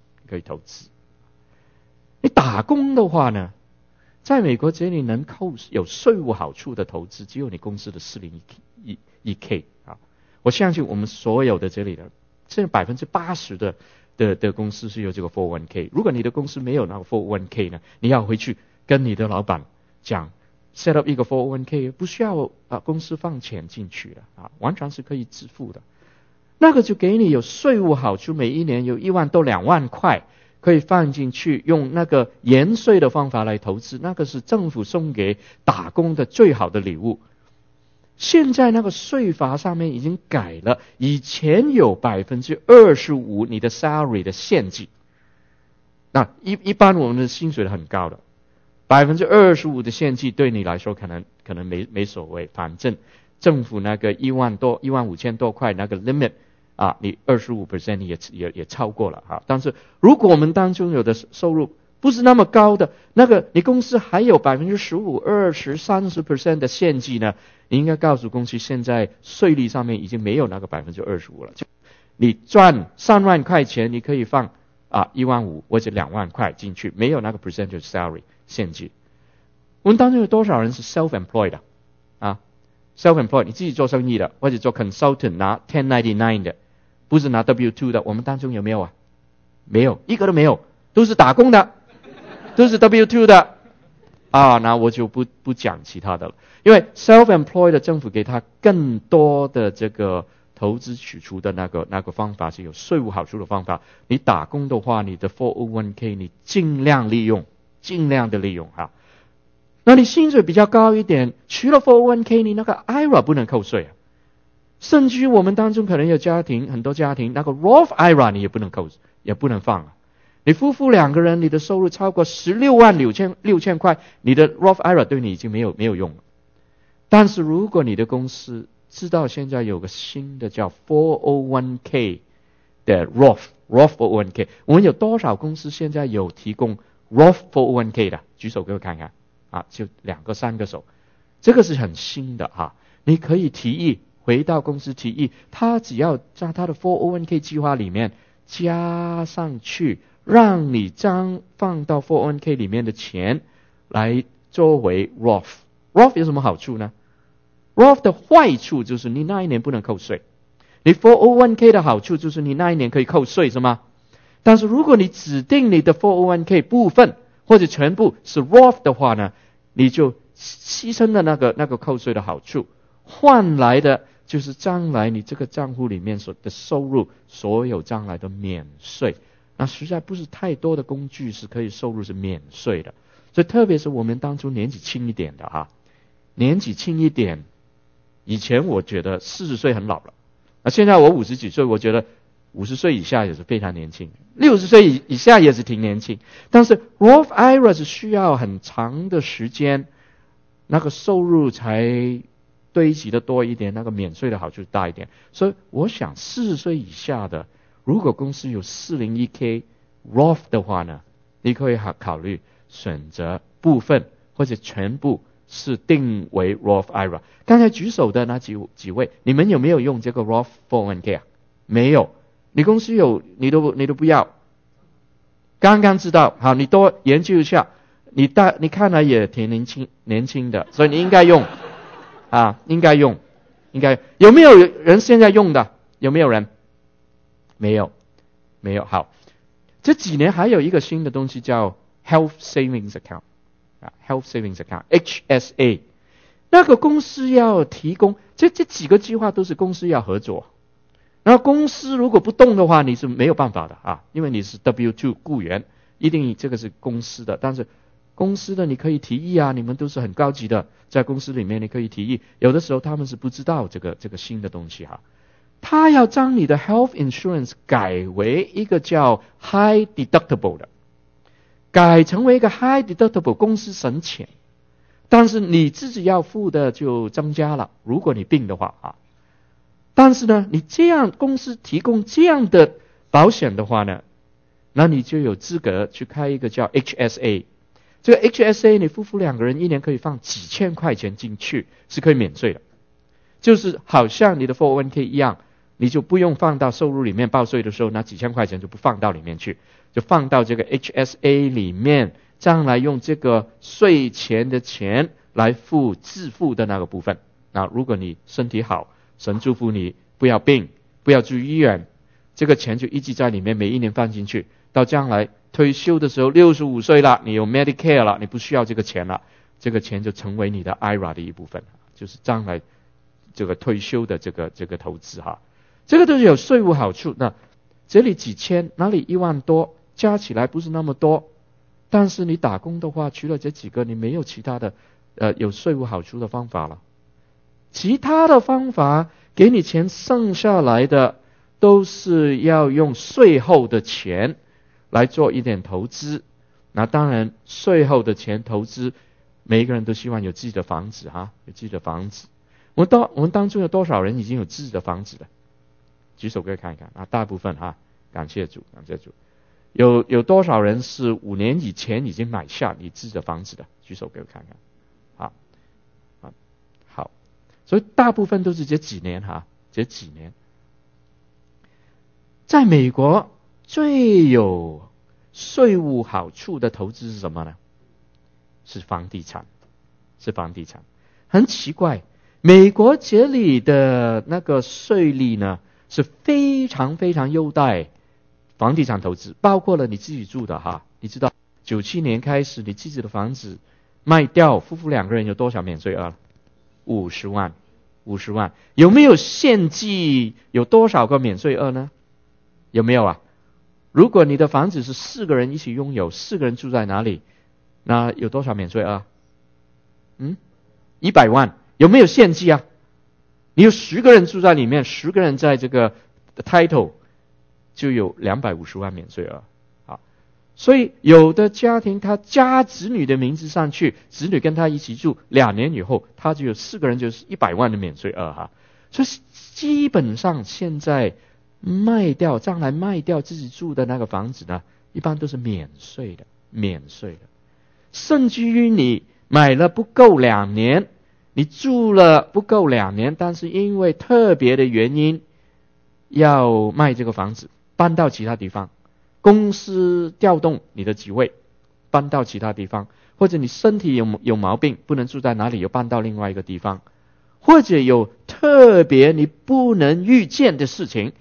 你打工的话呢，在美国这里能扣有税务好处的投资，只有你公司的401k 啊。我相信我们所有的这里的，现在80%的公司是有这个 401k。如果你的公司没有那个 401k 呢，你要回去跟你的老板讲 set up 一个 401k， 不需要公司放钱进去的啊，完全是可以支付的。那个就给你有税务好处，每一年有1万到2万块可以放进去，用那个延税的方法来投资，那个是政府送给打工的最好的礼物。现在那个税法上面已经改了，以前有 25% 你的 salary 的限制，那一般我们的薪水很高的 25% 的限制对你来说可能没所谓，反正政府那个15000多块那个 limit 啊，你 25% 你也超过了哈。但是如果我们当中有的收入不是那么高的，那个你公司还有 15%、20%、30% 的限制呢，你应该告诉公司现在税率上面已经没有那个 25% 了，就你赚3万块钱你可以放1万5或者2万块进去，没有那个 percentage salary 限制。我们当中有多少人是 self-employed 的self-employed 你自己做生意的，或者做 consultant 拿 1099 的，不是拿 W2 的，我们当中有没有啊？没有，一个都没有，都是打工的，都是 W2 的那我就不讲其他的了。因为 self-employed 的政府给他更多的这个投资取出的那个方法是有税务好处的方法。你打工的话，你的 401k 你尽量的利用哈。那你薪水比较高一点，除了 401k 你那个 IRA 不能扣税甚至于我们当中可能有很多家庭那个 Roth IRA 你也不能扣，也不能放你夫妇2个人，你的收入超过16万6千块，你的 Roth IRA 对你已经没有用了。但是如果你的公司知道现在有个新的叫 401k 的 Roth 401k， 我们有多少公司现在有提供 Roth 401k 的？举手给我看看就2个3个手，这个是很新的你可以回到公司提议，他只要在他的 401k 计划里面加上去，让你放到 401k 里面的钱来作为 Roth 有什么好处呢？ Roth 的坏处就是你那一年不能扣税，你 401k 的好处就是你那一年可以扣税是吗？但是如果你指定你的 401k 部分或者全部是 Roth 的话呢，你就牺牲了那个扣税的好处，换来的就是将来你这个账户里面所的收入，所有将来的免税。那实在不是太多的工具是可以收入是免税的，所以特别是我们当初年纪轻一点的年纪轻一点，以前我觉得40岁很老了，现在我50几岁，我觉得50岁以下也是非常年轻，60岁以下也是挺年轻。但是 Roth IRA 是需要很长的时间，那个收入才堆积的多一点，那个免税的好处大一点。所以我想40岁以下的，如果公司有 401k Roth 的话呢，你可以考虑选择部分或者全部是定为 Roth IRA。 刚才举手的那几位，你们有没有用这个 Roth 401k 没有，你公司有你都不要，刚刚知道，好，你多研究一下，你看来也挺年轻的，所以你应该用应该用。有没有人现在用的？有没有人？没有。好， 这几年还有一个新的东西叫 Health Savings Account，Health Savings Account，HSA。那个公司要提供，这几个计划都是公司要合作。然后公司如果不动的话，你是没有办法的啊，因为你是 W2 雇员，一定这个是公司的。但是公司的你可以提议啊，你们都是很高级的，在公司里面你可以提议。有的时候他们是不知道这个新的东西哈。他要将你的 health insurance 改为一个叫 high deductible 的，改成为一个 high deductible， 公司省钱，但是你自己要付的就增加了，如果你病的话啊。但是呢，你这样公司提供这样的保险的话呢，那你就有资格去开一个叫 HSA。这个 HSA 你夫妇两个人一年可以放几千块钱进去，是可以免税的。就是好像你的 401k 一样，你就不用放到收入里面，报税的时候拿几千块钱就不放到里面去，就放到这个 HSA 里面，将来用这个税前的钱来自付的那个部分。那如果你身体好，神祝福你不要病，不要住医院，这个钱就一直在里面，每一年放进去，到将来退休的时候65岁了，你有 Medicare 了，你不需要这个钱了，这个钱就成为你的 IRA 的一部分，就是将来这个退休的这个投资哈。这个都是有税务好处。那这里几千，哪里1万多，加起来不是那么多，但是你打工的话，除了这几个，你没有其他的有税务好处的方法了。其他的方法给你钱剩下来的都是要用税后的钱来做一点投资。那当然税后的钱投资，每一个人都希望有自己的房子哈，有自己的房子。我们当中有多少人已经有自己的房子了？举手给我看一看啊，大部分哈，感谢主，感谢主。有多少人是5年以前已经买下你自己的房子的？举手给我看看。好，所以大部分都是这几年哈，这几年。在美国最有税务好处的投资是什么呢？是房地产，是房地产。很奇怪，美国这里的那个税率呢，是非常非常优待房地产投资，包括了你自己住的哈。你知道97年开始你自己的房子卖掉，夫妇两个人有多少免税额？50万。50万。有没有限计有多少个免税额呢？有没有啊？如果你的房子是4个人一起拥有，4个人住在哪里，那有多少免税额？100万。有没有限计啊？你有10个人住在里面，10个人在这个 title， 就有250万免税额。好，所以有的家庭他加子女的名字上去，子女跟他一起住2年以后，他就有4个人就是100万的免税额哈。所以基本上现在将来卖掉自己住的那个房子呢，一般都是免税的。甚至于你买了不够2年，你住了不够2年，但是因为特别的原因要卖这个房子，搬到其他地方，公司调动你的职位搬到其他地方，或者你身体有毛病不能住在哪里，又搬到另外一个地方，或者有特别你不能预见的事情，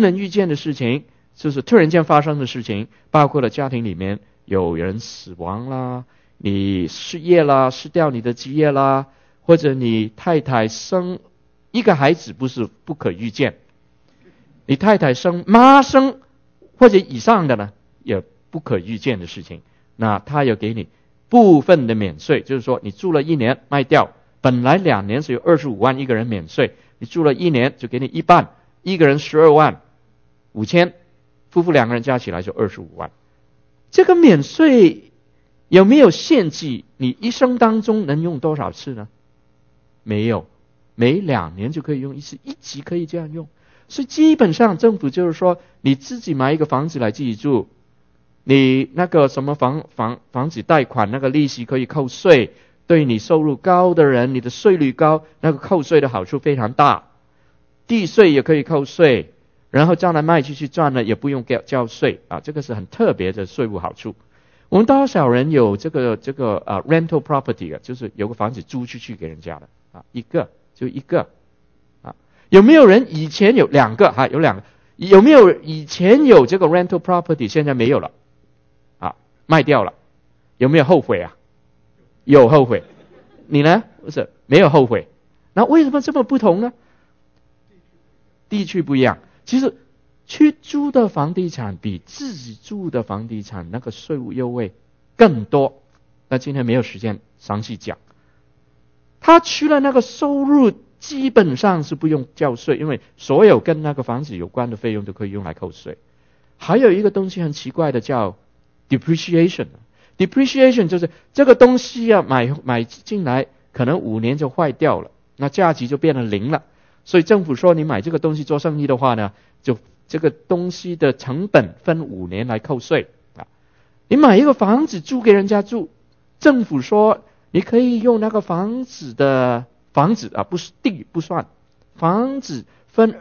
就是突然间发生的事情，包括了家庭里面有人死亡啦，你失业啦，失掉你的职业啦，或者你太太生一个孩子不可预见，你太太妈生或者以上的呢，也不可预见的事情，那他有给你部分的免税，就是说你住了1年卖掉，本来2年是有25万一个人免税，你住了1年就给你一半，一个人12万5千，夫妇2个人加起来就25万。这个免税有没有限制？你一生当中能用多少次呢？没有，每2年就可以用一次，一直可以这样用。所以基本上政府就是说，你自己买一个房子来自己住，你那个什么房子贷款那个利息可以扣税，对你收入高的人，你的税率高，那个扣税的好处非常大，地税也可以扣税，然后将来卖出去赚了也不用交税啊，这个是很特别的税务好处。我们多少人有这个rental property 就是有个房子租出去给人家的啊，一个啊。有没有人以前有2个？有2个， 有没有以前有这个 rental property， 现在没有了啊，卖掉了，有没有后悔啊？有后悔。你呢？不是，没有后悔。那为什么这么不同呢？地区不一样。其实去租的房地产比自己住的房地产那个税务优惠更多。那今天没有时间详细讲。他除了那个收入基本上是不用交税，因为所有跟那个房子有关的费用都可以用来扣税。还有一个东西很奇怪的叫 depreciation。depreciation 就是这个东西啊买进来可能5年就坏掉了，那价值就变成0了。所以政府说你买这个东西做生意的话呢，就这个东西的成本分5年来扣税啊。你买一个房子租给人家住，政府说你可以用那个房子啊，不是地不算，房子分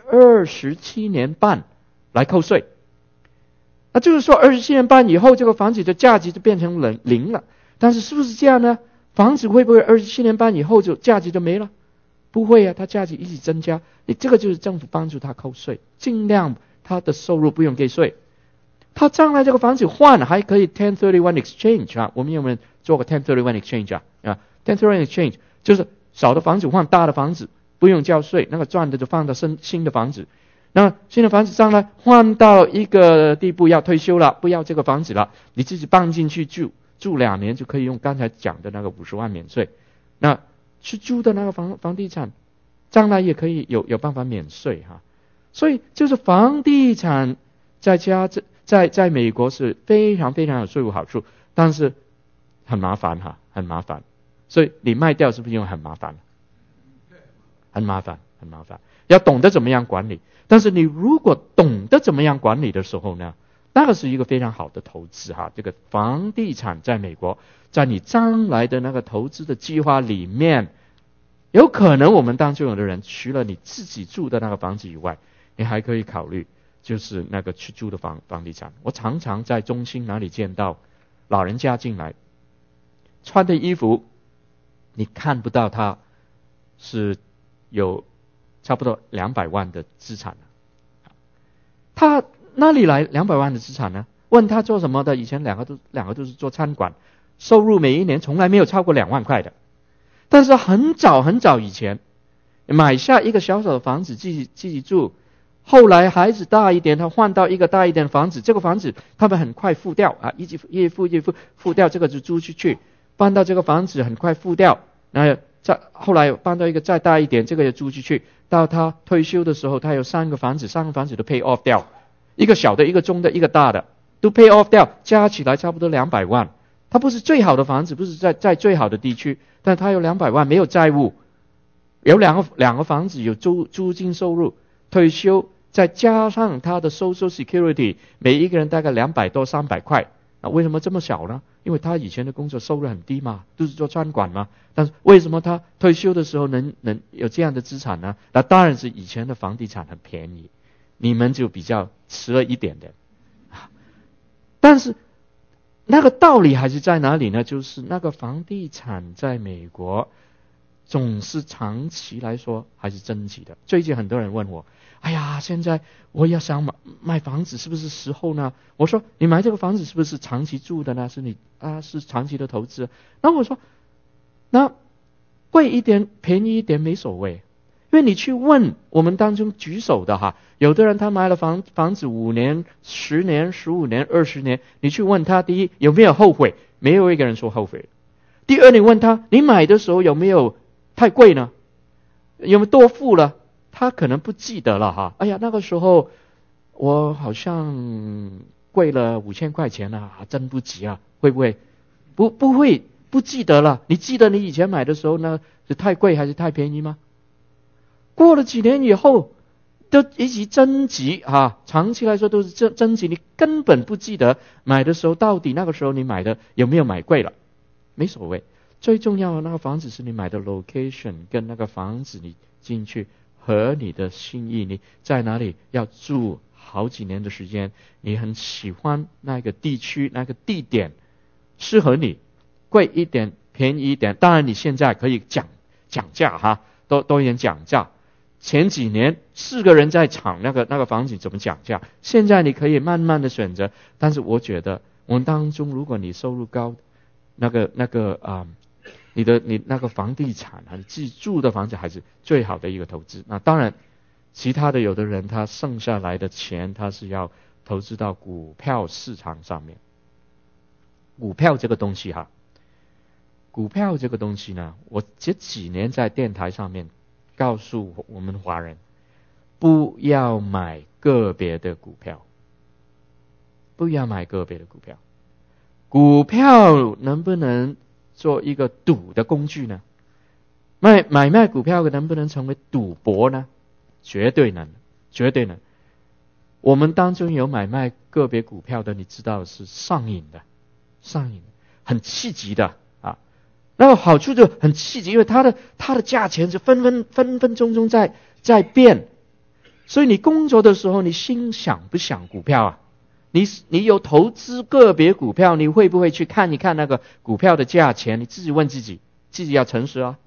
27年半来扣税。那就是说27年半以后这个房子的价值就变成0了。但是是不是这样呢？房子会不会27年半以后就价值就没了？不会啊，它价值一直增加。你这个就是政府帮助他扣税，尽量他的收入不用给税。他将来这个房子换还可以 1031 exchange 啊，我们有没有做过 1031 exchange 啊？1031 exchange 就是小的房子换大的房子，不用交税，那个赚的就放到新的房子。那新的房子将来换到一个地步要退休了，不要这个房子了，你自己搬进去住2年就可以用刚才讲的那个50万免税。那去租的那个房地产将来也可以有办法免税哈。所以就是房地产在美国是非常非常有税务好处，但是很麻烦哈，很麻烦。所以你卖掉是不是因为很麻烦？很麻烦，要懂得怎么样管理。但是你如果懂得怎么样管理的时候呢，那个是一个非常好的投资哈。这个房地产在美国，在你将来的那个投资的计划里面，有可能我们当中有的人除了你自己住的那个房子以外，你还可以考虑就是那个去租的房地产。我常常在中心哪里见到老人家进来，穿的衣服你看不到他是有差不多200万的资产。他哪里来200万的资产呢？问他做什么的，以前两个都是做餐馆，收入每一年从来没有超过2万块的。但是很早以前买下一个小小的房子自己住，后来孩子大一点，他换到一个大一点的房子，这个房子他们很快付掉啊，一付掉，这个就租出去，搬到这个房子很快付掉，那后来搬到一个再大一点，这个也租出去，到他退休的时候，他有3个房子都 pay off 掉，一个小的，一个中的，一个大的，都 pay off 掉，加起来差不多200万。他不是最好的房子，不是在最好的地区，但他有200万，没有债务，有两个房子，有租金收入，退休再加上他的 Social Security， 每一个人大概200多300块。为什么这么小呢？因为他以前的工作收入很低嘛，都是做餐馆嘛。但是为什么他退休的时候能有这样的资产呢？那当然是以前的房地产很便宜，你们就比较迟了一点点。但是那个道理还是在哪里呢？就是那个房地产在美国总是长期来说还是增值的。最近很多人问我，哎呀，现在我也想卖房子，是不是时候呢？我说你买这个房子是不是长期住的呢？是长期的投资。然后我说那贵一点便宜一点没所谓，因为你去问我们当中举手的哈，有的人他买了房子5年、10年、15年、20年，你去问他，第一有没有后悔？没有一个人说后悔。第二，你问他你买的时候有没有太贵呢？有没有多付了？他可能不记得了哈。哎呀，那个时候我好像贵了5000块钱啊，真不急啊，会不会？不会，不记得了。你记得你以前买的时候呢，是太贵还是太便宜吗？过了几年以后，都一直增值啊，长期来说都是增值，你根本不记得买的时候到底那个时候你买的有没有买贵了，没所谓。最重要的那个房子是你买的 location 跟那个房子你进去和你的心意，你在哪里要住好几年的时间，你很喜欢那个地区那个地点，适合你，贵一点便宜一点，当然你现在可以讲价哈，多一点讲价， 前几年4个人在抢那个房子怎么讲价，现在你可以慢慢的选择。但是我觉得我们当中，如果你收入高，你那个房地产啊，你自己住的房子还是最好的一个投资。那当然，其他的有的人他剩下来的钱，他是要投资到股票市场上面。股票这个东西呢，我这几年在电台上面告诉我们华人，不要买个别的股票，不要买个别的股票。股票能不能做一个赌的工具呢？买卖股票能不能成为赌博呢？绝对能，绝对能。我们当中有买卖个别股票的，你知道是上瘾的，很刺激的啊。那个好处就很刺激，因为它的价钱是分分钟在变。所以你工作的时候，你心想不想股票啊？你有投资个别股票，你会不会去看一看那个股票的价钱？你自己问自己要诚实啊。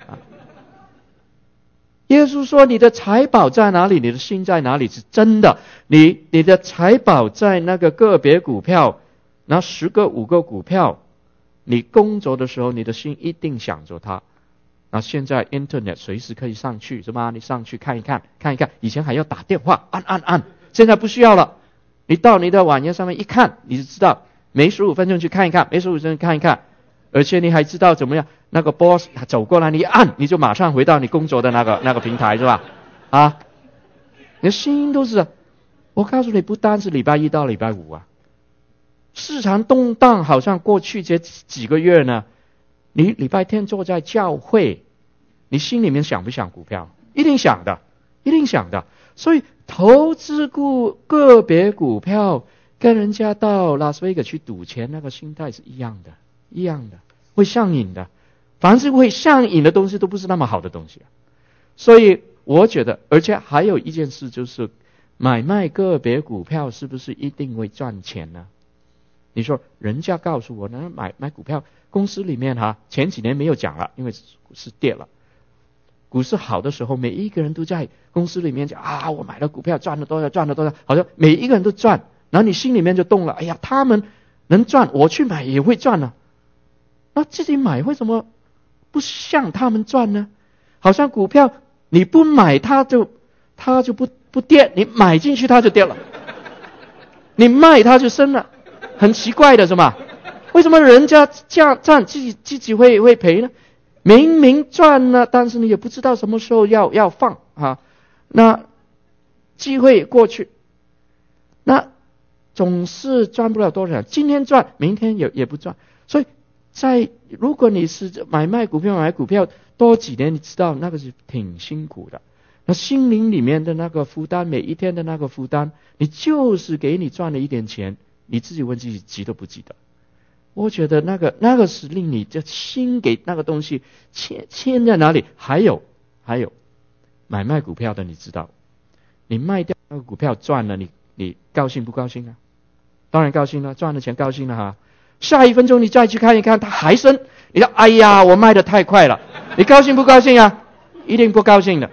耶稣说你的财宝在哪里，你的心在哪里，是真的。你的财宝在那个个别股票，那10个5个股票，你工作的时候你的心一定想着它。那现在 Internet 随时可以上去是吧？你上去看一看，以前还要打电话按，现在不需要了。你到你的网页上面一看，你就知道每15分钟去看一看，而且你还知道怎么样，那个 boss 走过来，你一按，你就马上回到你工作的那个平台是吧？你的心都是，我告诉你，不单是礼拜1到礼拜5啊，市场动荡，好像过去这几个月呢，你礼拜天坐在教会，你心里面想不想股票？一定想的。所以投资个别股票，跟人家到拉斯维加斯去赌钱那个心态是一样的，会上瘾的。凡是会上瘾的东西都不是那么好的东西。所以我觉得，而且还有一件事就是，买卖个别股票是不是一定会赚钱呢？你说人家告诉我呢，买股票，公司里面前几年没有讲了，因为股市跌了。股市好的时候，每一个人都在公司里面讲我买了股票赚了多少，好像每一个人都赚，然后你心里面就动了，他们能赚，我去买也会赚呢。那自己买为什么不像他们赚呢？好像股票你不买它就不跌，你买进去它就跌了，你卖它就升了，很奇怪的是吧？为什么人家这样赚，自己会赔呢？明明赚了，但是你也不知道什么时候要放那机会过去，那总是赚不了多少，今天赚，明天也不赚。所以如果你是买股票多几年，你知道那个是挺辛苦的。那心灵里面的那个负担，每一天的那个负担，你就是给你赚了一点钱，你自己问自己记得不记得？我觉得那个是令你的心给那个东西牵在哪里。还有买卖股票的，你知道，你卖掉那个股票赚了，你高兴不高兴啊？当然高兴了，赚了钱高兴了下一分钟你再去看一看，它还升，你说我卖得太快了，你高兴不高兴啊？一定不高兴的，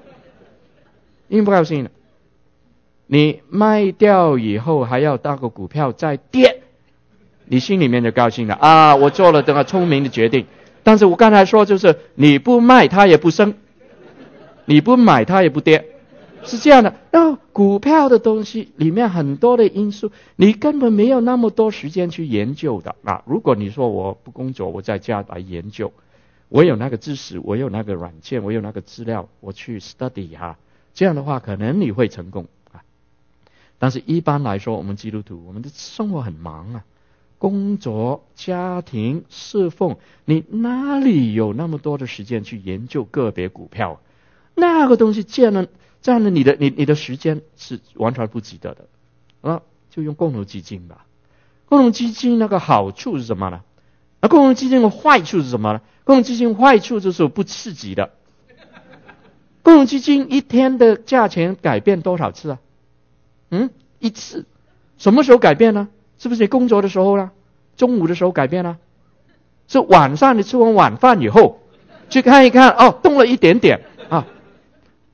你卖掉以后还要那个股票再跌，你心里面就高兴了我做了这个聪明的决定。但是我刚才说就是你不卖它也不升，你不买它也不跌，是这样的。然后股票的东西里面很多的因素，你根本没有那么多时间去研究的如果你说我不工作，我在家来研究，我有那个知识，我有那个软件，我有那个资料，我去 study 这样的话可能你会成功但是一般来说，我们基督徒，我们的生活很忙工作、家庭、侍奉，你哪里有那么多的时间去研究个别股票？那个东西占了你的时间是完全不值得的就用共同基金吧。共同基金那个好处是什么呢？共同基金的坏处是什么呢？共同基金坏处就是不刺激的。共同基金一天的价钱改变多少次一次。什么时候改变呢？是不是你工作的时候呢？中午的时候改变呢？是晚上你吃完晚饭以后去看一看动了一点点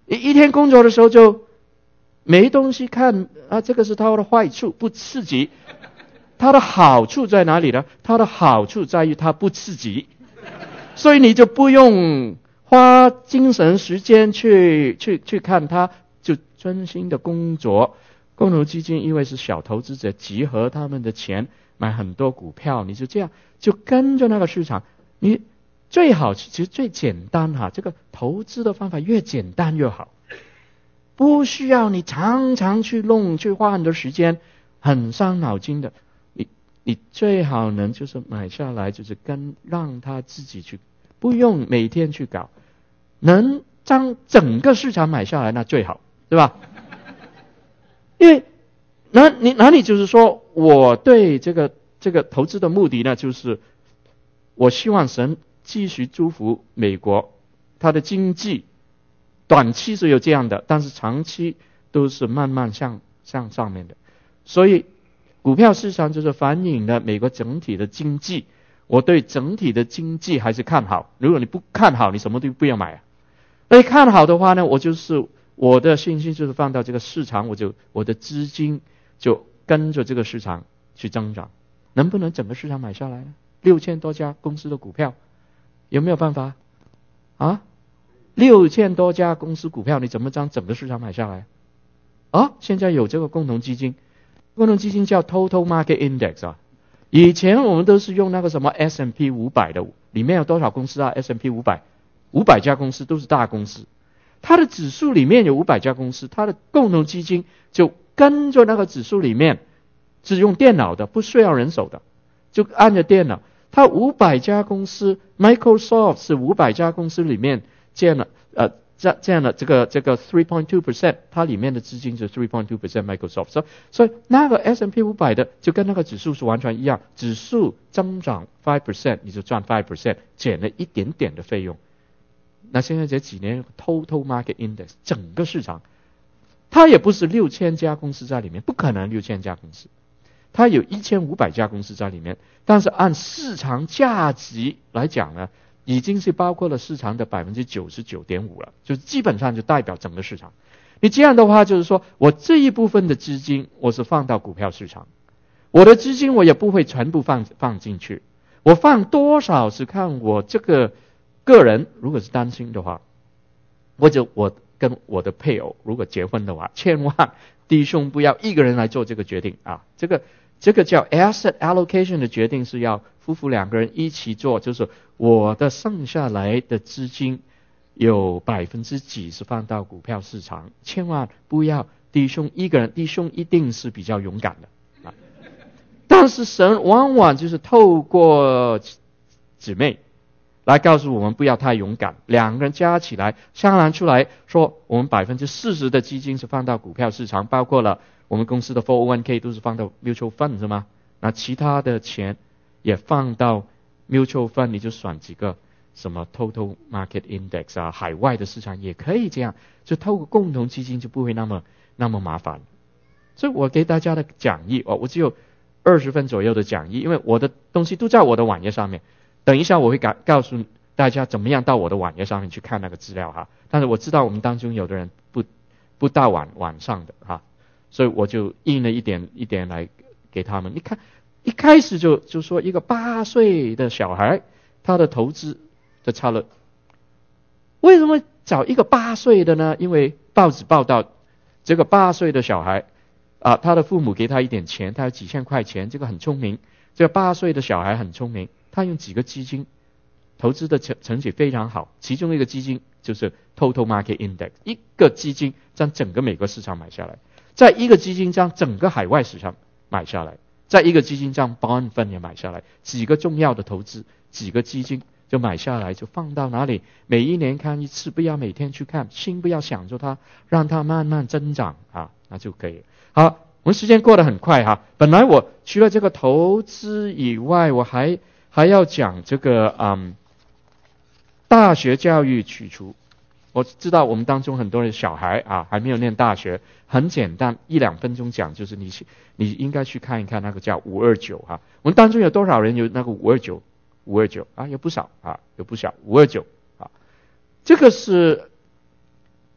你一天工作的时候就没东西看啊，这个是它的坏处，不刺激。它的好处在哪里呢？它的好处在于它不刺激，所以你就不用花精神时间去看它，就专心的工作。共同基金因为是小投资者集合他们的钱买很多股票，你就这样就跟着那个市场。你最好其实最简单哈，这个投资的方法越简单越好，不需要你常常去花很多时间，很伤脑筋的。你最好能就是买下来，就是让他自己去，不用每天去搞，能将整个市场买下来那最好，对吧？因为哪里就是说我对这个投资的目的呢，就是我希望神继续祝福美国，它的经济短期是有这样的，但是长期都是慢慢向上面的，所以股票市场就是反映了美国整体的经济，我对整体的经济还是看好。如果你不看好，你什么都不要买啊。那看好的话呢，我的信心就是放到这个市场，我的资金就跟着这个市场去增长。能不能整个市场买下来呢？6000多家公司的股票，有没有办法啊？6000多家公司股票，你怎么将整个市场买下来啊？现在有这个共同基金。共同基金叫 Total Market Index 啊，以前我们都是用那个什么 S&P 500的，里面有多少公司啊？ S&P 500家公司都是大公司，它的指数里面有500家公司，它的共同基金就跟着那个指数里面，是用电脑的，不需要人手的，就按着电脑，它500家公司 ，Microsoft 是500家公司里面建了这样的这个 3.2%， 它里面的资金是 3.2% Microsoft， 所以那个 S&P 500的就跟那个指数是完全一样，指数增长 5%， 你就赚 5%， 减了一点点的费用。那现在这几年 Total Market Index 整个市场，它也不是6000家公司在里面，不可能6000家公司，它有1500家公司在里面，但是按市场价值来讲呢，已经是包括了市场的 99.5% 了，就基本上就代表整个市场。你这样的话就是说，我这一部分的资金我是放到股票市场，我的资金我也不会全部放进去，我放多少是看我这个个人，如果是单身的话，或者我跟我的配偶如果结婚的话，千万弟兄不要一个人来做这个决定啊，这个叫 asset allocation 的决定是要夫妇2个人一起做，就是我的剩下来的资金有几% 是放到股票市场，千万不要弟兄一个人，弟兄一定是比较勇敢的啊。但是神往往就是透过姊妹来告诉我们不要太勇敢，2个人加起来商量出来说，我们40%的基金是放到股票市场，包括了我们公司的 401k 都是放到 mutual fund 是吗？那其他的钱也放到 mutual fund， 你就选几个什么 total market index 啊，海外的市场也可以这样，就透过共同基金就不会那么麻烦。所以我给大家的讲义我只有20分左右的讲义，因为我的东西都在我的网页上面，等一下我会告诉大家怎么样到我的网页上面去看那个资料哈。但是我知道我们当中有的人不到晚上的哈，所以我就印了一点来给他们。你看一开始就说一个8岁的小孩他的投资的策略，为什么找一个8岁的呢？因为报纸报道这个8岁的小孩他的父母给他一点钱，他有几千块钱，这个很聪明，这个8岁的小孩很聪明，他用几个基金投资的成绩非常好，其中一个基金就是 Total Market Index， 一个基金将整个美国市场买下来，在一个基金将整个海外市场买下来，在一个基金将 Bond Fund 也买下来，几个重要的投资，几个基金就买下来，就放到哪里，每一年看一次，不要每天去看，心不要想着它，让它慢慢增长那就可以了。好，我们时间过得很快本来我除了这个投资以外，我还要讲这个大学教育取除。我知道我们当中很多人小孩还没有念大学，很简单1-2分钟讲，就是你应该去看一看那个叫529我们当中有多少人有那个529有不少有不少529这个是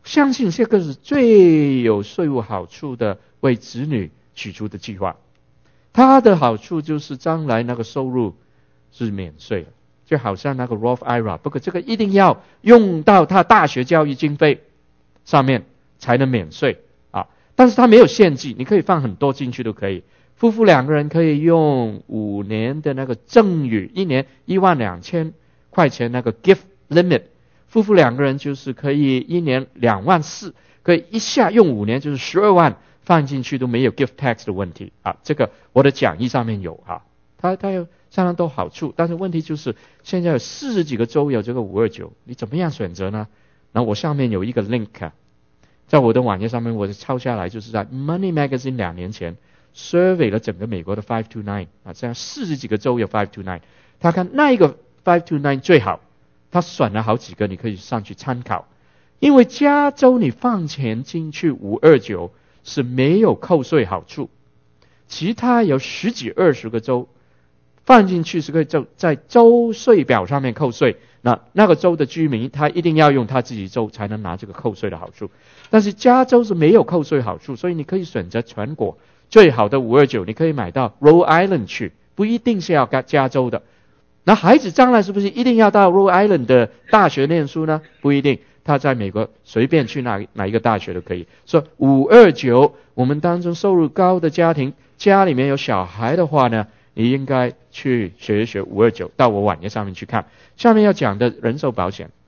相信这个是最有税务好处的为子女取出的计划。它的好处就是将来那个收入是免税的，就好像那个 Roth IRA， 不过这个一定要用到他大学教育经费上面才能免税啊。但是它没有限制，你可以放很多进去都可以。夫妇2个人可以用5年的那个赠与，一年12000块钱那个 gift limit， 夫妇2个人就是可以一年24000，可以一下用5年就是12万放进去都没有 gift tax 的问题啊。这个我的讲义上面有啊，它有相当多好处，但是问题就是现在有40几个州有这个529，你怎么样选择呢？然后我上面有一个 link 啊，在我的网页上面我抄下来，就是在 Money Magazine 2年前 survey 了整个美国的529啊，这样40几个州有529，他看那一个529最好，他选了好几个，你可以上去参考。因为加州你放钱进去529是没有扣税好处，其他有10几20个州放进去是可以在州税表上面扣税，那个州的居民他一定要用他自己州才能拿这个扣税的好处。但是加州是没有扣税好处，所以你可以选择全国最好的529，你可以买到 Rhode Island 去，不一定是要加州的。那孩子将来是不是一定要到 Rhode Island 的大学念书呢？不一定，他在美国随便去哪一个大学都可以。所以529，我们当中收入高的家庭，家里面有小孩的话呢，你应该去学一学529，到我网页上面去看。下面要讲的人寿保险，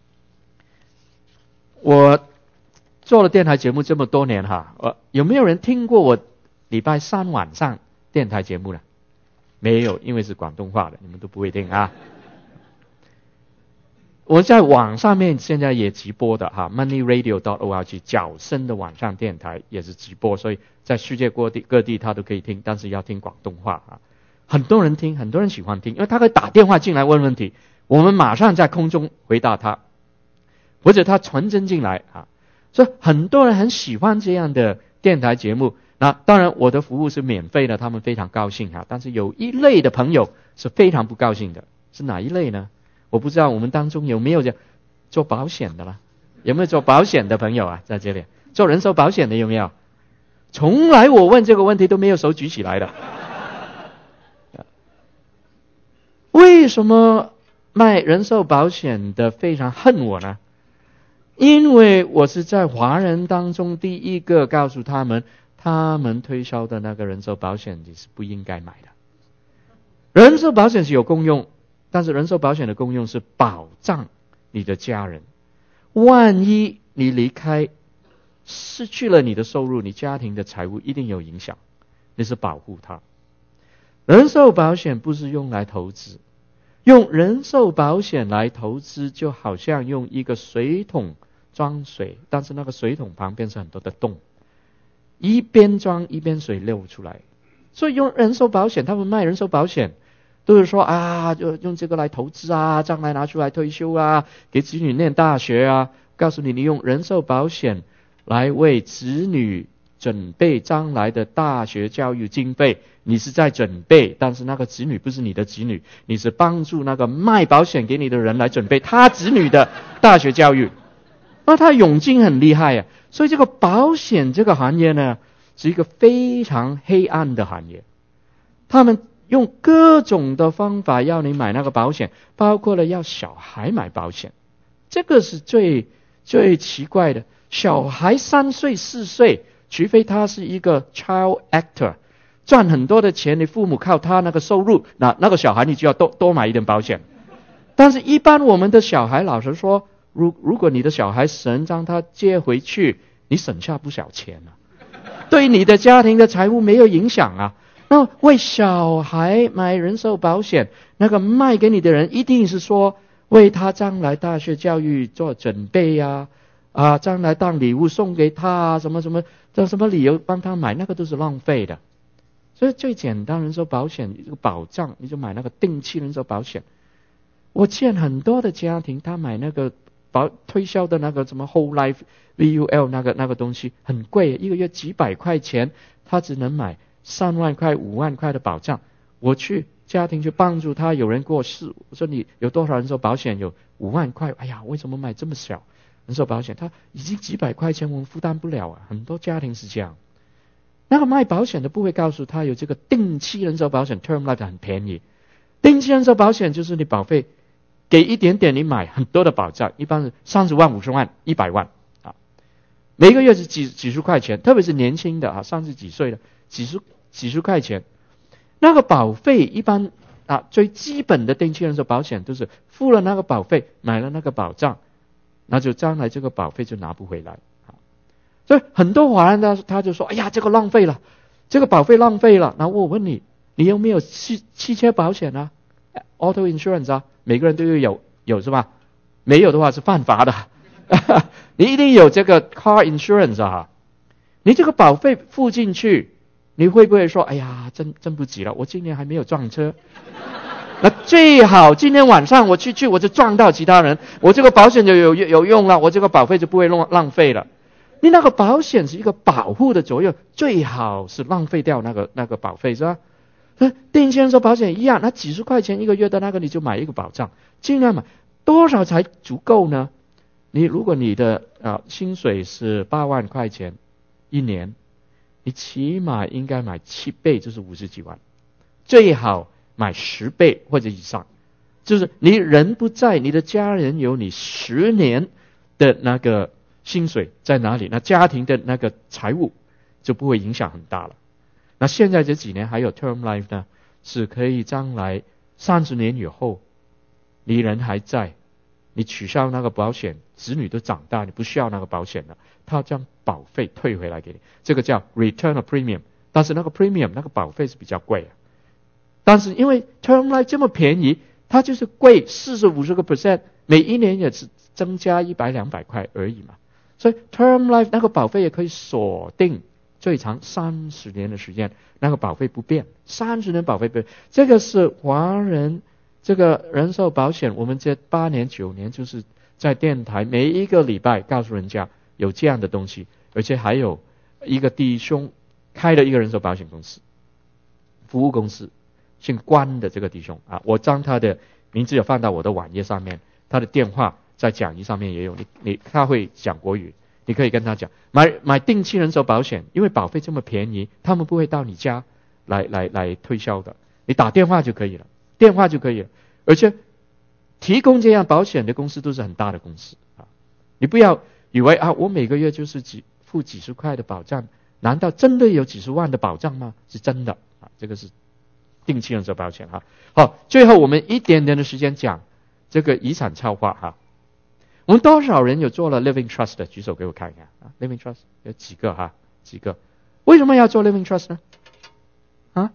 我做了电台节目这么多年哈，有没有人听过我礼拜3晚上电台节目呢？没有，因为是广东话的，你们都不会听啊。我在网上面现在也直播的哈 ，moneyradio.org 角声的网上电台也是直播，所以在世界各地他都可以听，但是要听广东话啊。很多人听，很多人喜欢听，因为他可以打电话进来问问题，我们马上在空中回答他，或者他传真进来啊。所以很多人很喜欢这样的电台节目。那当然我的服务是免费的，他们非常高兴啊。但是有一类的朋友是非常不高兴的，是哪一类呢？我不知道我们当中有没有做保险的啦？有没有做保险的朋友啊？在这里做人寿保险的有没有？从来我问这个问题都没有手举起来的。为什么卖人寿保险的非常恨我呢？因为我是在华人当中第一个告诉他们推销的那个人寿保险你是不应该买的。人寿保险是有功用，但是人寿保险的功用是保障你的家人，万一你离开失去了你的收入，你家庭的财务一定有影响，你是保护他。人寿保险不是用来投资，用人寿保险来投资就好像用一个水桶装水，但是那个水桶旁边是很多的洞，一边装一边水流出来。所以用人寿保险，他们卖人寿保险都是说啊，就用这个来投资啊，将来拿出来退休啊，给子女念大学啊。告诉你，你用人寿保险来为子女准备将来的大学教育经费，你是在准备，但是那个子女不是你的子女，你是帮助那个卖保险给你的人来准备他子女的大学教育。那他佣金很厉害啊，所以这个保险这个行业呢，是一个非常黑暗的行业。他们用各种的方法要你买那个保险，包括了要小孩买保险，这个是最奇怪的。小孩3岁4岁，除非他是一个 child actor， 赚很多的钱，你父母靠他那个收入，那个小孩你就要多买一点保险。但是一般我们的小孩，老实说，如果你的小孩神将他接回去，你省下不少钱啊，对你的家庭的财务没有影响啊。那为小孩买人寿保险，那个卖给你的人一定是说为他将来大学教育做准备啊，将来当礼物送给他啊，什么理由帮他买，那个都是浪费的。所以最简单人寿保险这个保障，你就买那个定期人寿保险。我见很多的家庭，他买那个推销的那个什么 Whole Life VUL 那个东西很贵，一个月几百块钱，他只能买3万块5万块的保障。我去家庭去帮助他，有人过世，我说你有多少人寿保险？有5万块。哎呀，为什么买这么小？ 人寿保险，它已经几百块钱我们负担不了啊，很多家庭是这样。那个卖保险的不会告诉他有这个定期人寿保险 term life 很便宜。定期人寿保险就是你保费给一点点，你买很多的保障，一般是30万、50万、100万啊，每个月是几十块钱，特别是年轻的啊，30几岁的几十块钱。那个保费一般啊，最基本的定期人寿保险都是付了那个保费，买了那个保障，那就将来这个保费就拿不回来。所以很多华人他就说，哎呀，这个浪费了，这个保费浪费了。然后我问你，你有没有汽车保险啊 ？Auto insurance 啊，每个人都有是吧？没有的话是犯法的。你一定有这个 car insurance 啊。你这个保费付进去，你会不会说，哎呀，真不急了，我今年还没有撞车。那最好今天晚上我去我就撞到其他人，我这个保险就有用了，我这个保费就不会浪费了。你那个保险是一个保护的作用，最好是浪费掉那个保费是吧？定期人寿保险一样，那几十块钱一个月的那个你就买一个保障，尽量买多少才足够呢？如果你的薪水是8万块钱一年，你起码应该买7倍，就是50几万，最好买10倍或者以上，就是你人不在，你的家人有你10年的那个薪水在哪里，那家庭的那个财务就不会影响很大了。那现在这几年还有 term life 呢，是可以将来30年以后，你人还在，你取消那个保险，子女都长大，你不需要那个保险了，他将保费退回来给你，这个叫 return of premium。但是那个 premium 那个保费是比较贵啊。但是因为 term life 这么便宜，它就是贵40-50%，每一年也是增加100-200块而已嘛。所以 term life 那个保费也可以锁定最长30年的时间，那个保费不变，30年保费不变。这个是华人这个人寿保险，我们这8年9年就是在电台每一个礼拜告诉人家有这样的东西，而且还有一个弟兄开了一个人寿保险公司，服务公司，姓关的这个弟兄啊，我将他的名字也放到我的网页上面，他的电话在讲义上面也有，他会讲国语，你可以跟他讲买定期人寿保险，因为保费这么便宜，他们不会到你家来推销的，你打电话就可以了，而且提供这样保险的公司都是很大的公司啊，你不要以为啊，我每个月就是付几十块的保障，难道真的有几十万的保障吗？是真的啊，这个是定期人寿保险哈。好，最后我们一点点的时间讲这个遗产超划哈。我们多少人有做了 living trust 的？举手给我看一看啊 ！living trust 有几个哈？几个？为什么要做 living trust 呢？啊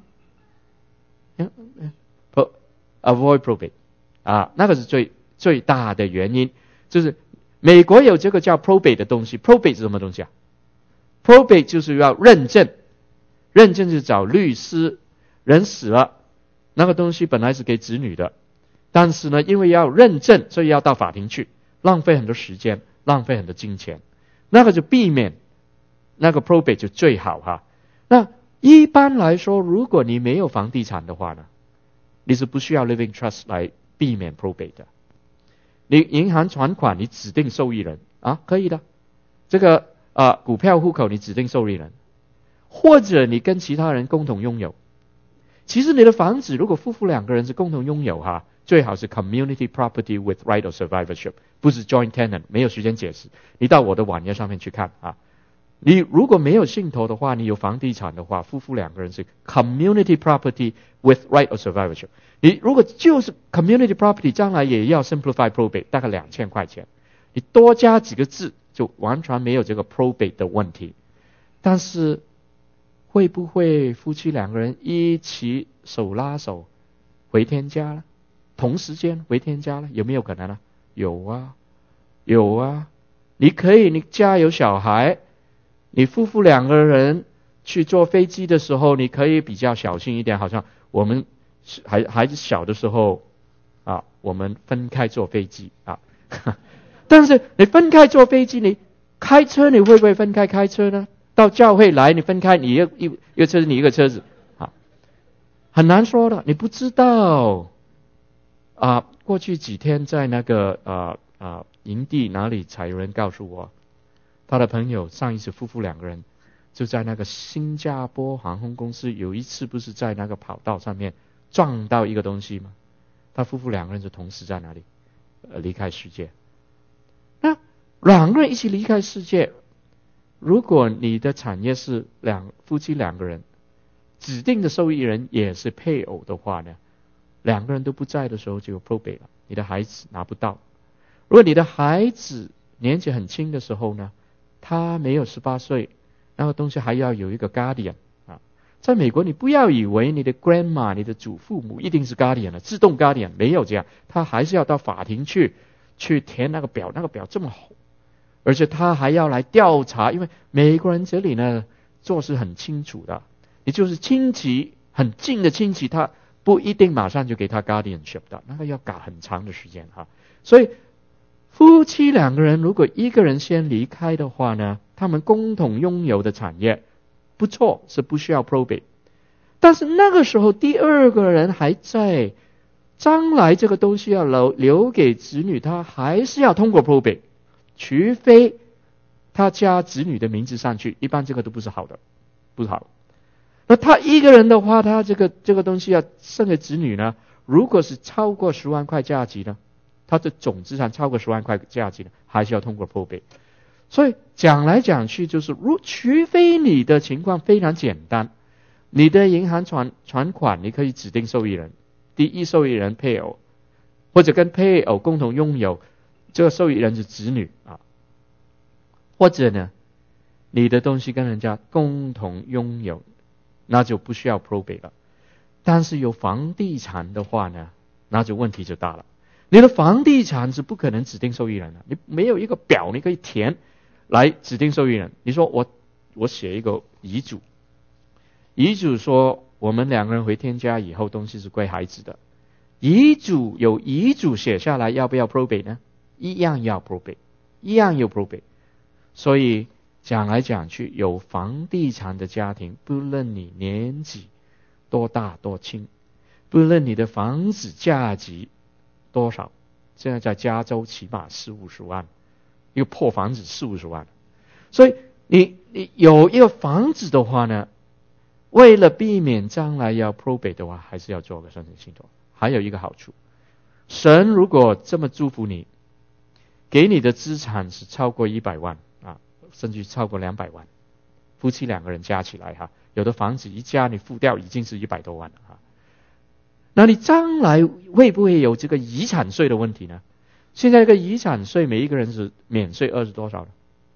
？avoid probate 啊，那个是最大的原因，就是美国有这个叫 probate 的东西。probate 是什么东西啊 ？probate 就是要认证就是找律师，人死了，那个东西本来是给子女的，但是呢，因为要认证，所以要到法庭去。浪费很多时间，浪费很多金钱，那个就避免那个 probate 就最好哈。那一般来说，如果你没有房地产的话呢，你是不需要 living trust 来避免 probate 的。你银行存款你指定受益人啊，可以的。这个股票户口你指定受益人，或者你跟其他人共同拥有。其实你的房子如果夫妇2个人是共同拥有哈，最好是 community property with right of survivorship， 不是 joint tenant， 没有时间解释，你到我的网页上面去看啊。你如果没有信托的话，你有房地产的话，夫妇2个人是 community property with right of survivorship。你如果就是 community property， 将来也要 simplify probate， 大概2000块钱，你多加几个字就完全没有这个 probate 的问题。但是会不会夫妻2个人一起手拉手回天家了？同时间回天家了？有没有可能呢？有啊。你可以，你家有小孩，你夫妇2个人去坐飞机的时候，你可以比较小心一点，好像我们孩子小的时候啊，我们分开坐飞机啊。但是你分开坐飞机，你开车你会不会分开开车呢？到教会来，你分开，你一个车子，你一个车子啊，很难说的，你不知道啊。过去几天在那个营地哪里才有人告诉我，他的朋友上一次夫妇两个人就在那个新加坡航空公司有一次不是在那个跑道上面撞到一个东西吗？他夫妇两个人就同时在哪里离开世界。那两个人一起离开世界，如果你的产业是夫妻两个人，指定的受益人也是配偶的话呢，两个人都不在的时候就有 probate 了，你的孩子拿不到。如果你的孩子年纪很轻的时候呢，他没有18岁，那个东西还要有一个 guardian 在美国你不要以为你的 grandma 你的祖父母一定是 guardian 了，自动 guardian 没有这样，他还是要到法庭去填那个表，那个表这么厚，而且他还要来调查，因为美国人这里呢做事很清楚的，也就是亲戚很近的亲戚，他不一定马上就给他 guardianship 的，那个要搞很长的时间所以夫妻两个人如果一个人先离开的话呢，他们共同拥有的产业不错，是不需要 probate。 但是那个时候第二个人还在，将来这个东西要留给子女，他还是要通过 probate， 除非他加子女的名字上去，一般这个都不是好的，不好。那他一个人的话，他这个东西要剩给子女呢，如果是超过10万块价值呢，他的总资产超过10万块价值呢，还是要通过 probate。 所以讲来讲去就是，除非你的情况非常简单，你的银行存款你可以指定受益人，第一受益人配偶，或者跟配偶共同拥有，这个受益人是子女或者呢你的东西跟人家共同拥有，那就不需要 probate 了。但是有房地产的话呢，那就问题就大了。你的房地产是不可能指定受益人的，你没有一个表你可以填来指定受益人。你说我写一个遗嘱，遗嘱说我们两个人回天家以后东西是归孩子的，遗嘱写下来要不要 probate 呢？一样要 probate， 一样有 probate。 所以讲来讲去，有房地产的家庭，不论你年纪多大多轻，不论你的房子价值多少，现在在加州起码40-50万，一个破房子40-50万。所以你有一个房子的话呢，为了避免将来要 probate 的话，还是要做个生前信托。还有一个好处，神如果这么祝福你，给你的资产是超过100万甚至超过200万，夫妻两个人加起来有的房子一家你付掉已经是100多万了那你将来会不会有这个遗产税的问题呢？现在这个遗产税每一个人是免税20多少呢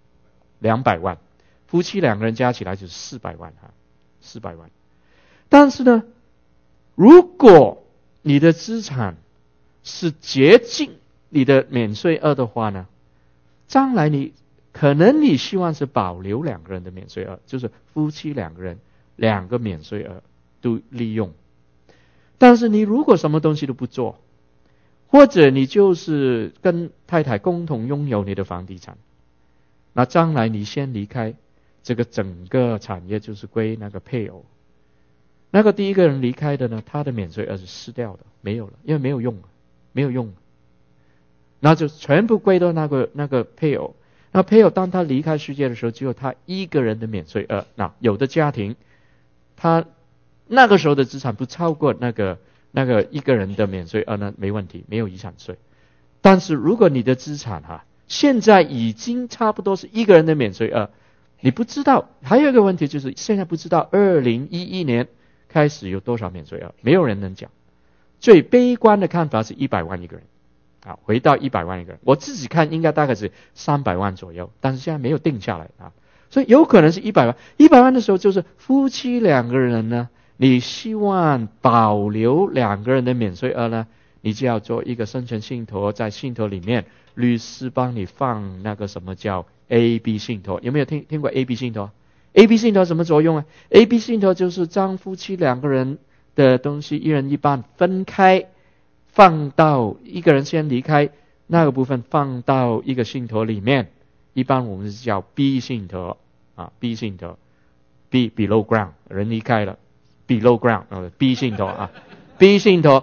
？200万，夫妻两个人加起来就是400万400万。但是呢，如果你的资产是接近你的免税额的话呢，将来可能你希望是保留两个人的免税额，就是夫妻两个人2个免税额都利用。但是你如果什么东西都不做，或者你就是跟太太共同拥有你的房地产，那将来你先离开，这个整个产业就是归那个配偶。那个第一个人离开的呢，他的免税额是失掉的，没有了，因为没有用，那就全部归到那个配偶。那配偶当他离开世界的时候，只有他一个人的免税额。那有的家庭，他那个时候的资产不超过那个一个人的免税额呢，没问题，没有遗产税。但是如果你的资产现在已经差不多是一个人的免税额，你不知道。还有一个问题就是现在不知道2011年开始有多少免税额，没有人能讲。最悲观的看法是100万一个人回到100万一个人，我自己看应该大概是300万左右，但是现在没有定下来所以有可能是100万。100万的时候就是夫妻两个人呢，你希望保留两个人的免税额呢，你就要做一个生前信托，在信托里面律师帮你放那个什么叫 AB 信托。有没有听过 AB 信托？ AB 信托什么作用AB 信托就是将夫妻两个人的东西一人一半分开，放到一个人先离开，那个部分放到一个信托里面，一般我们是叫 B 信托B 信托 B below ground， 人离开了 below ground B 信托B 信托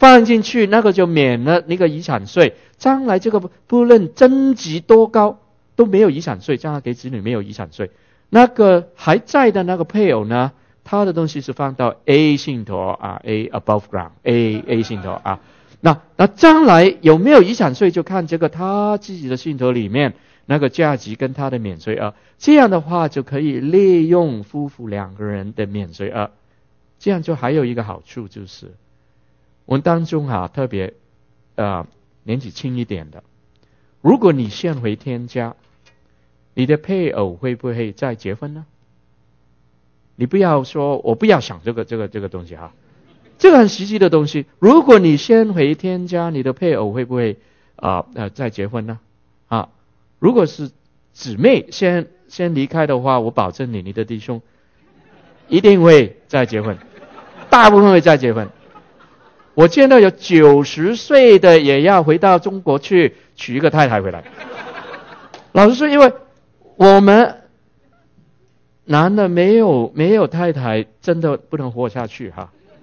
放进去，那个就免了那个遗产税。将来这个不论增级多高都没有遗产税，将来给子女没有遗产税。那个还在的那个配偶呢，他的东西是放到 A 信托啊 ，A above ground A 信托啊。那将来有没有遗产税，就看这个他自己的信托里面那个价值跟他的免税额。这样的话就可以利用夫妇两个人的免税额。这样就还有一个好处就是，我们当中特别年纪轻一点的，如果你先回天家，你的配偶会不会再结婚呢？你不要说我不要想这个东西这个很实际的东西。如果你先回天家，你的配偶会不会再结婚呢？如果是姊妹先离开的话，我保证你的弟兄一定会再结婚，大部分会再结婚。我见到有90岁的也要回到中国去娶一个太太回来。老实说，因为我们男的没有太太，真的不能活下去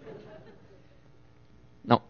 No，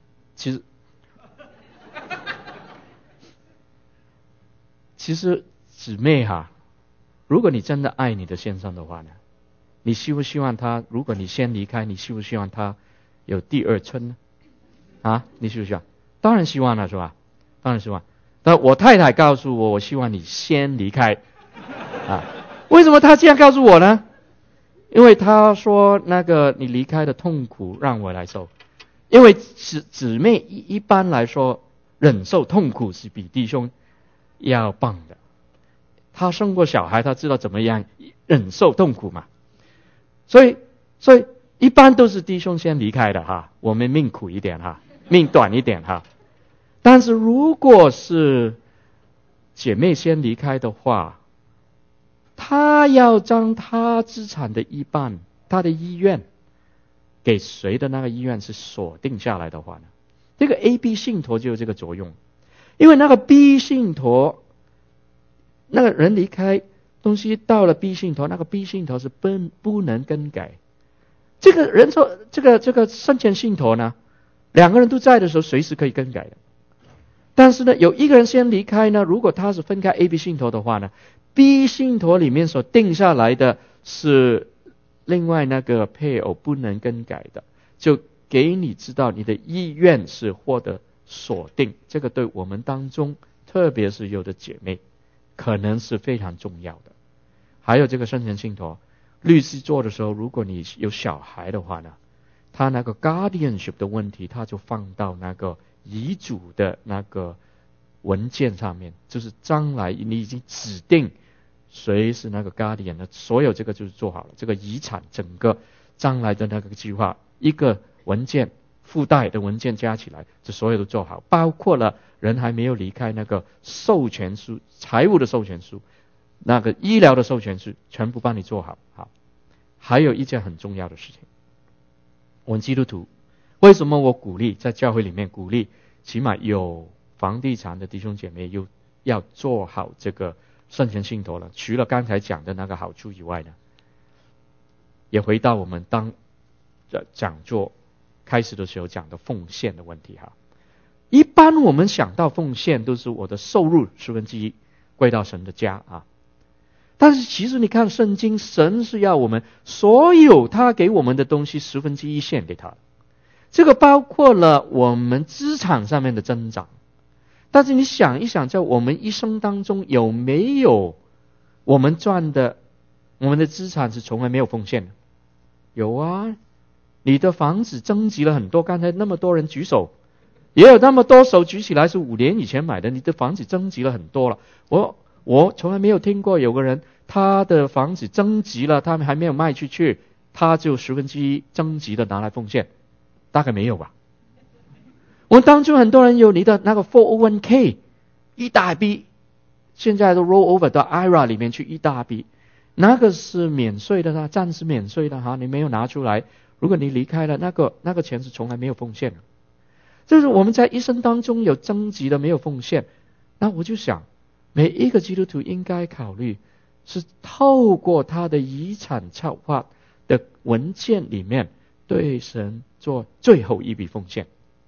其实姊妹如果你真的爱你的先生的话呢，你希不希望他，如果你先离开，你希不希望他有第二春呢？你希不希望？当然希望了，是吧？当然希望。但我太太告诉我，我希望你先离开为什么她这样告诉我呢？因为她说那个你离开的痛苦让我来受。因为姊妹一般来说忍受痛苦是比弟兄要棒的。她生过小孩，她知道怎么样忍受痛苦嘛。所以一般都是弟兄先离开的我们命苦一点命短一点但是如果是姐妹先离开的话，她要将她资产的一半，她的意愿给谁的那个意愿是锁定下来的话呢，这个 A、B 信托就有这个作用。因为那个 B 信托，那个人离开，东西到了 B 信托，那个 B 信托是不能更改。这个人说这个生前信托呢，两个人都在的时候随时可以更改的。但是呢，有一个人先离开呢，如果他是分开 A、B 信托的话呢， B 信托里面所定下来的是另外那个配偶不能更改的，就给你知道你的意愿是获得锁定。这个对我们当中，特别是有的姐妹，可能是非常重要的。还有这个生前信托，律师做的时候，如果你有小孩的话呢，他那个 guardianship 的问题，他就放到那个遗嘱的那个文件上面，就是将来你已经指定谁是那个 guardian 的，所有这个就是做好了。这个遗产整个将来的那个计划，一个文件附带的文件加起来，这所有都做好，包括了人还没有离开那个授权书、财务的授权书、那个医疗的授权书，全部帮你做好。还有一件很重要的事情，我们基督徒为什么我鼓励在教会里面鼓励，起码有房地产的弟兄姐妹又要做好这个生前信托了？除了刚才讲的那个好处以外呢，也回到我们当讲座开始的时候讲的奉献的问题一般我们想到奉献都是我的收入1/10归到神的家但是其实你看圣经，神是要我们所有他给我们的东西1/10献给他，这个包括了我们资产上面的增长。但是你想一想，在我们一生当中有没有我们赚的，我们的资产是从来没有奉献的？有啊，你的房子增值了很多，刚才那么多人举手，也有那么多手举起来是5年以前买的，你的房子增值了很多了。我从来没有听过有个人他的房子增值了，他们还没有卖出去，他就1/10增值的拿来奉献，大概没有吧。我们当中很多人有你的那个 401k 一大笔，现在都 roll over 到 IRA 里面去一大笔，那个是免税的暂时免税的你没有拿出来，如果你离开了，那个钱是从来没有奉献的。就是我们在一生当中有增值的没有奉献，那我就想每一个基督徒应该考虑，是透过他的遗产策划的文件里面对神做最后一笔奉献。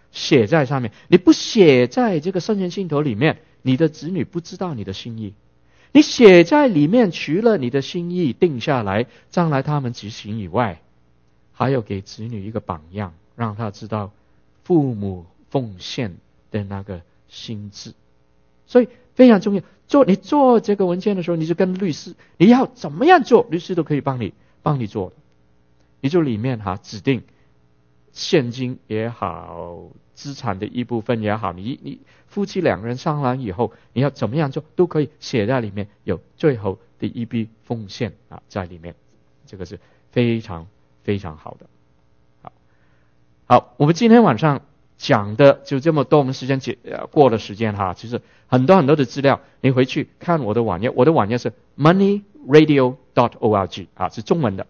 写在上面。你不写在这个圣言信托里面，你的子女不知道你的心意。你写在里面，除了你的心意定下来，将来他们执行以外，还有给子女一个榜样，让他知道父母奉献的那个心智。所以非常重要。你做这个文件的时候，你就跟律师，你要怎么样做，律师都可以帮你做的。你就里面指定现金也好，资产的一部分也好，你夫妻两个人商量以后，你要怎么样做都可以写在里面，有最后的一笔奉献在里面，这个是非常非常好的。好，我们今天晚上讲的就这么多，我们时间过了时间其实很多很多的资料，你回去看我的网页，我的网页是 moneyradio.org 是中文的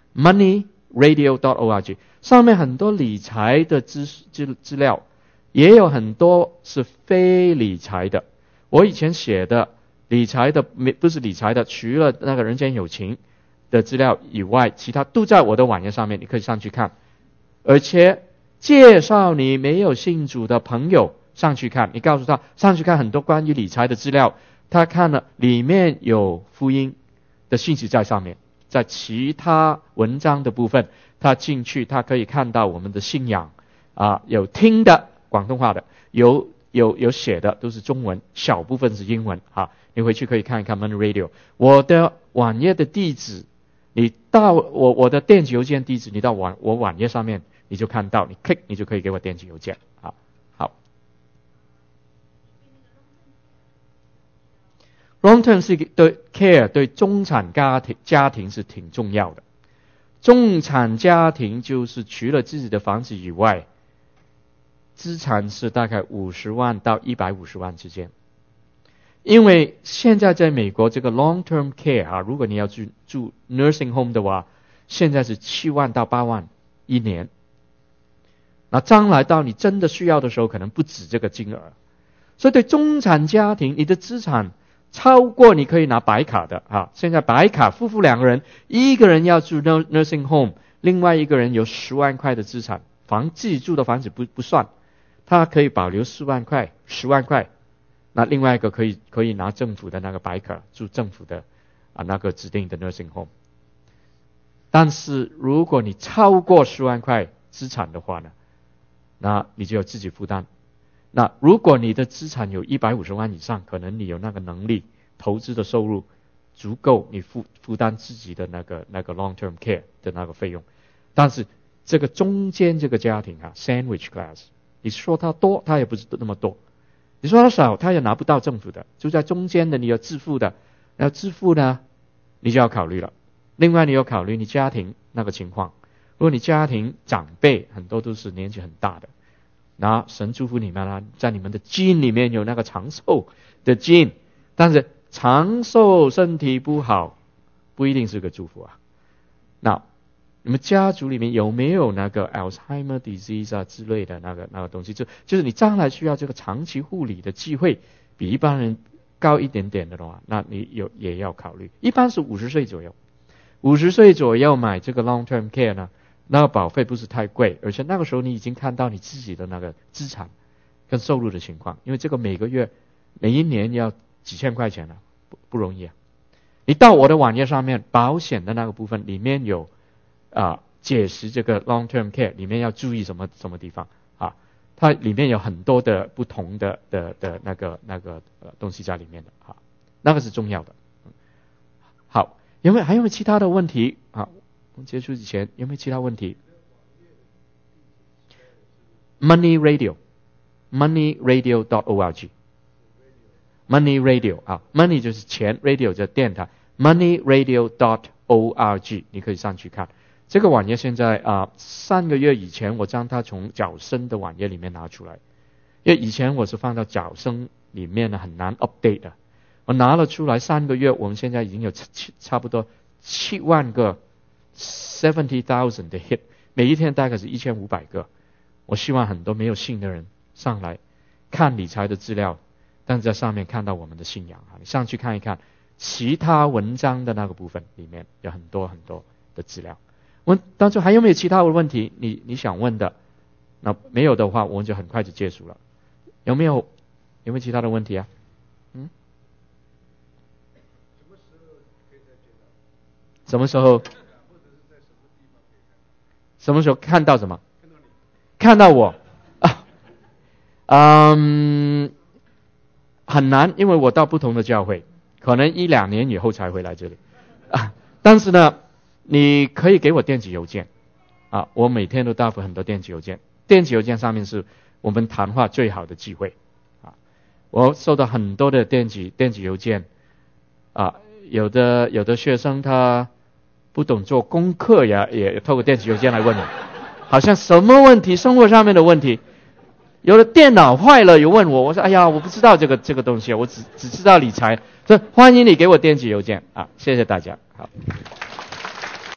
moneyradio.org， 上面很多理财的资料，也有很多是非理财的。我以前写的理财的不是理财的，除了那个人间有情的资料以外，其他都在我的网页上面，你可以上去看，而且介绍你没有信主的朋友上去看，你告诉他上去看很多关于理财的资料，他看了里面有福音的信息在上面，在其他文章的部分他进去，他可以看到我们的信仰有听的广东话的，有写的都是中文，小部分是英文你回去可以看一看 Money Radio。 我的网页的地址，你到我的电子邮件地址，你到我网页上面你就看到，你 click 你就可以给我电子邮件好。Long term 是对 care 对中产家庭是挺重要的。中产家庭就是除了自己的房子以外，资产是大概50万到150万之间。因为现在在美国这个 long term care 如果你要住 nursing home 的话，现在是7万到8万一年。那将来到你真的需要的时候，可能不止这个金额。所以对中产家庭，你的资产超过你可以拿白卡的现在白卡夫妇两个人，一个人要住 nursing home， 另外一个人有10万块的资产，自己住的房子不算，他可以保留4万块10万块，那另外一个可以拿政府的那个白卡住政府的那个指定的 nursing home。 但是如果你超过10万块资产的话呢，那你就要自己负担。那如果你的资产有150万以上，可能你有那个能力，投资的收入足够你负担自己的那个 long term care 的那个费用。但是这个中间这个家庭sandwich class， 你说他多，他也不是那么多；你说他少，他也拿不到政府的。就在中间的，你要自付的，要自付呢，你就要考虑了。另外你要考虑你家庭那个情况。如果你家庭长辈很多都是年纪很大的，那神祝福你们在你们的基因里面有那个长寿的基因，但是长寿身体不好不一定是个祝福那你们家族里面有没有那个 Alzheimer disease 之类的那个东西，就是你将来需要这个长期护理的机会比一般人高一点点的话，那你也要考虑。一般是50岁左右，50岁左右买这个 long term care 呢，那个保费不是太贵，而且那个时候你已经看到你自己的那个资产跟收入的情况，因为这个每个月每一年要几千块钱不容易你到我的网页上面，保险的那个部分里面有解释这个 long term care 里面要注意什么地方它里面有很多的不同的那个东西在里面的那个是重要的。好，还有没有其他的问题我们结束之前有没有其他问题？ Money Radio moneyradio.org Money Radio Money 就是钱， Radio 就是电台， moneyradio.org 你可以上去看。这个网页现在3个月以前我将它从角声的网页里面拿出来，因为以前我是放到角声里面很难 update 的，我拿了出来3个月，我们现在已经有差不多7万个 70,000 的 hit， 每一天大概是1500个。我希望很多没有信的人上来看理财的资料，但在上面看到我们的信仰你上去看一看其他文章的那个部分，里面有很多很多的资料。当中还有没有其他的问题你想问的那没有的话，我们就很快就结束了。有没有其他的问题啊？什么时候？什么时候看到什么？看到我很难，因为我到不同的教会，可能1-2年以后才会来这里但是呢，你可以给我电子邮件我每天都答复很多电子邮件，电子邮件上面是我们谈话最好的机会我收到很多的电子邮件有的学生他不懂做功课呀，也透过电子邮件来问我，好像什么问题，生活上面的问题，有的电脑坏了有问我，我说哎呀，我不知道这个东西，我只知道理财，所以欢迎你给我电子邮件谢谢大家，好。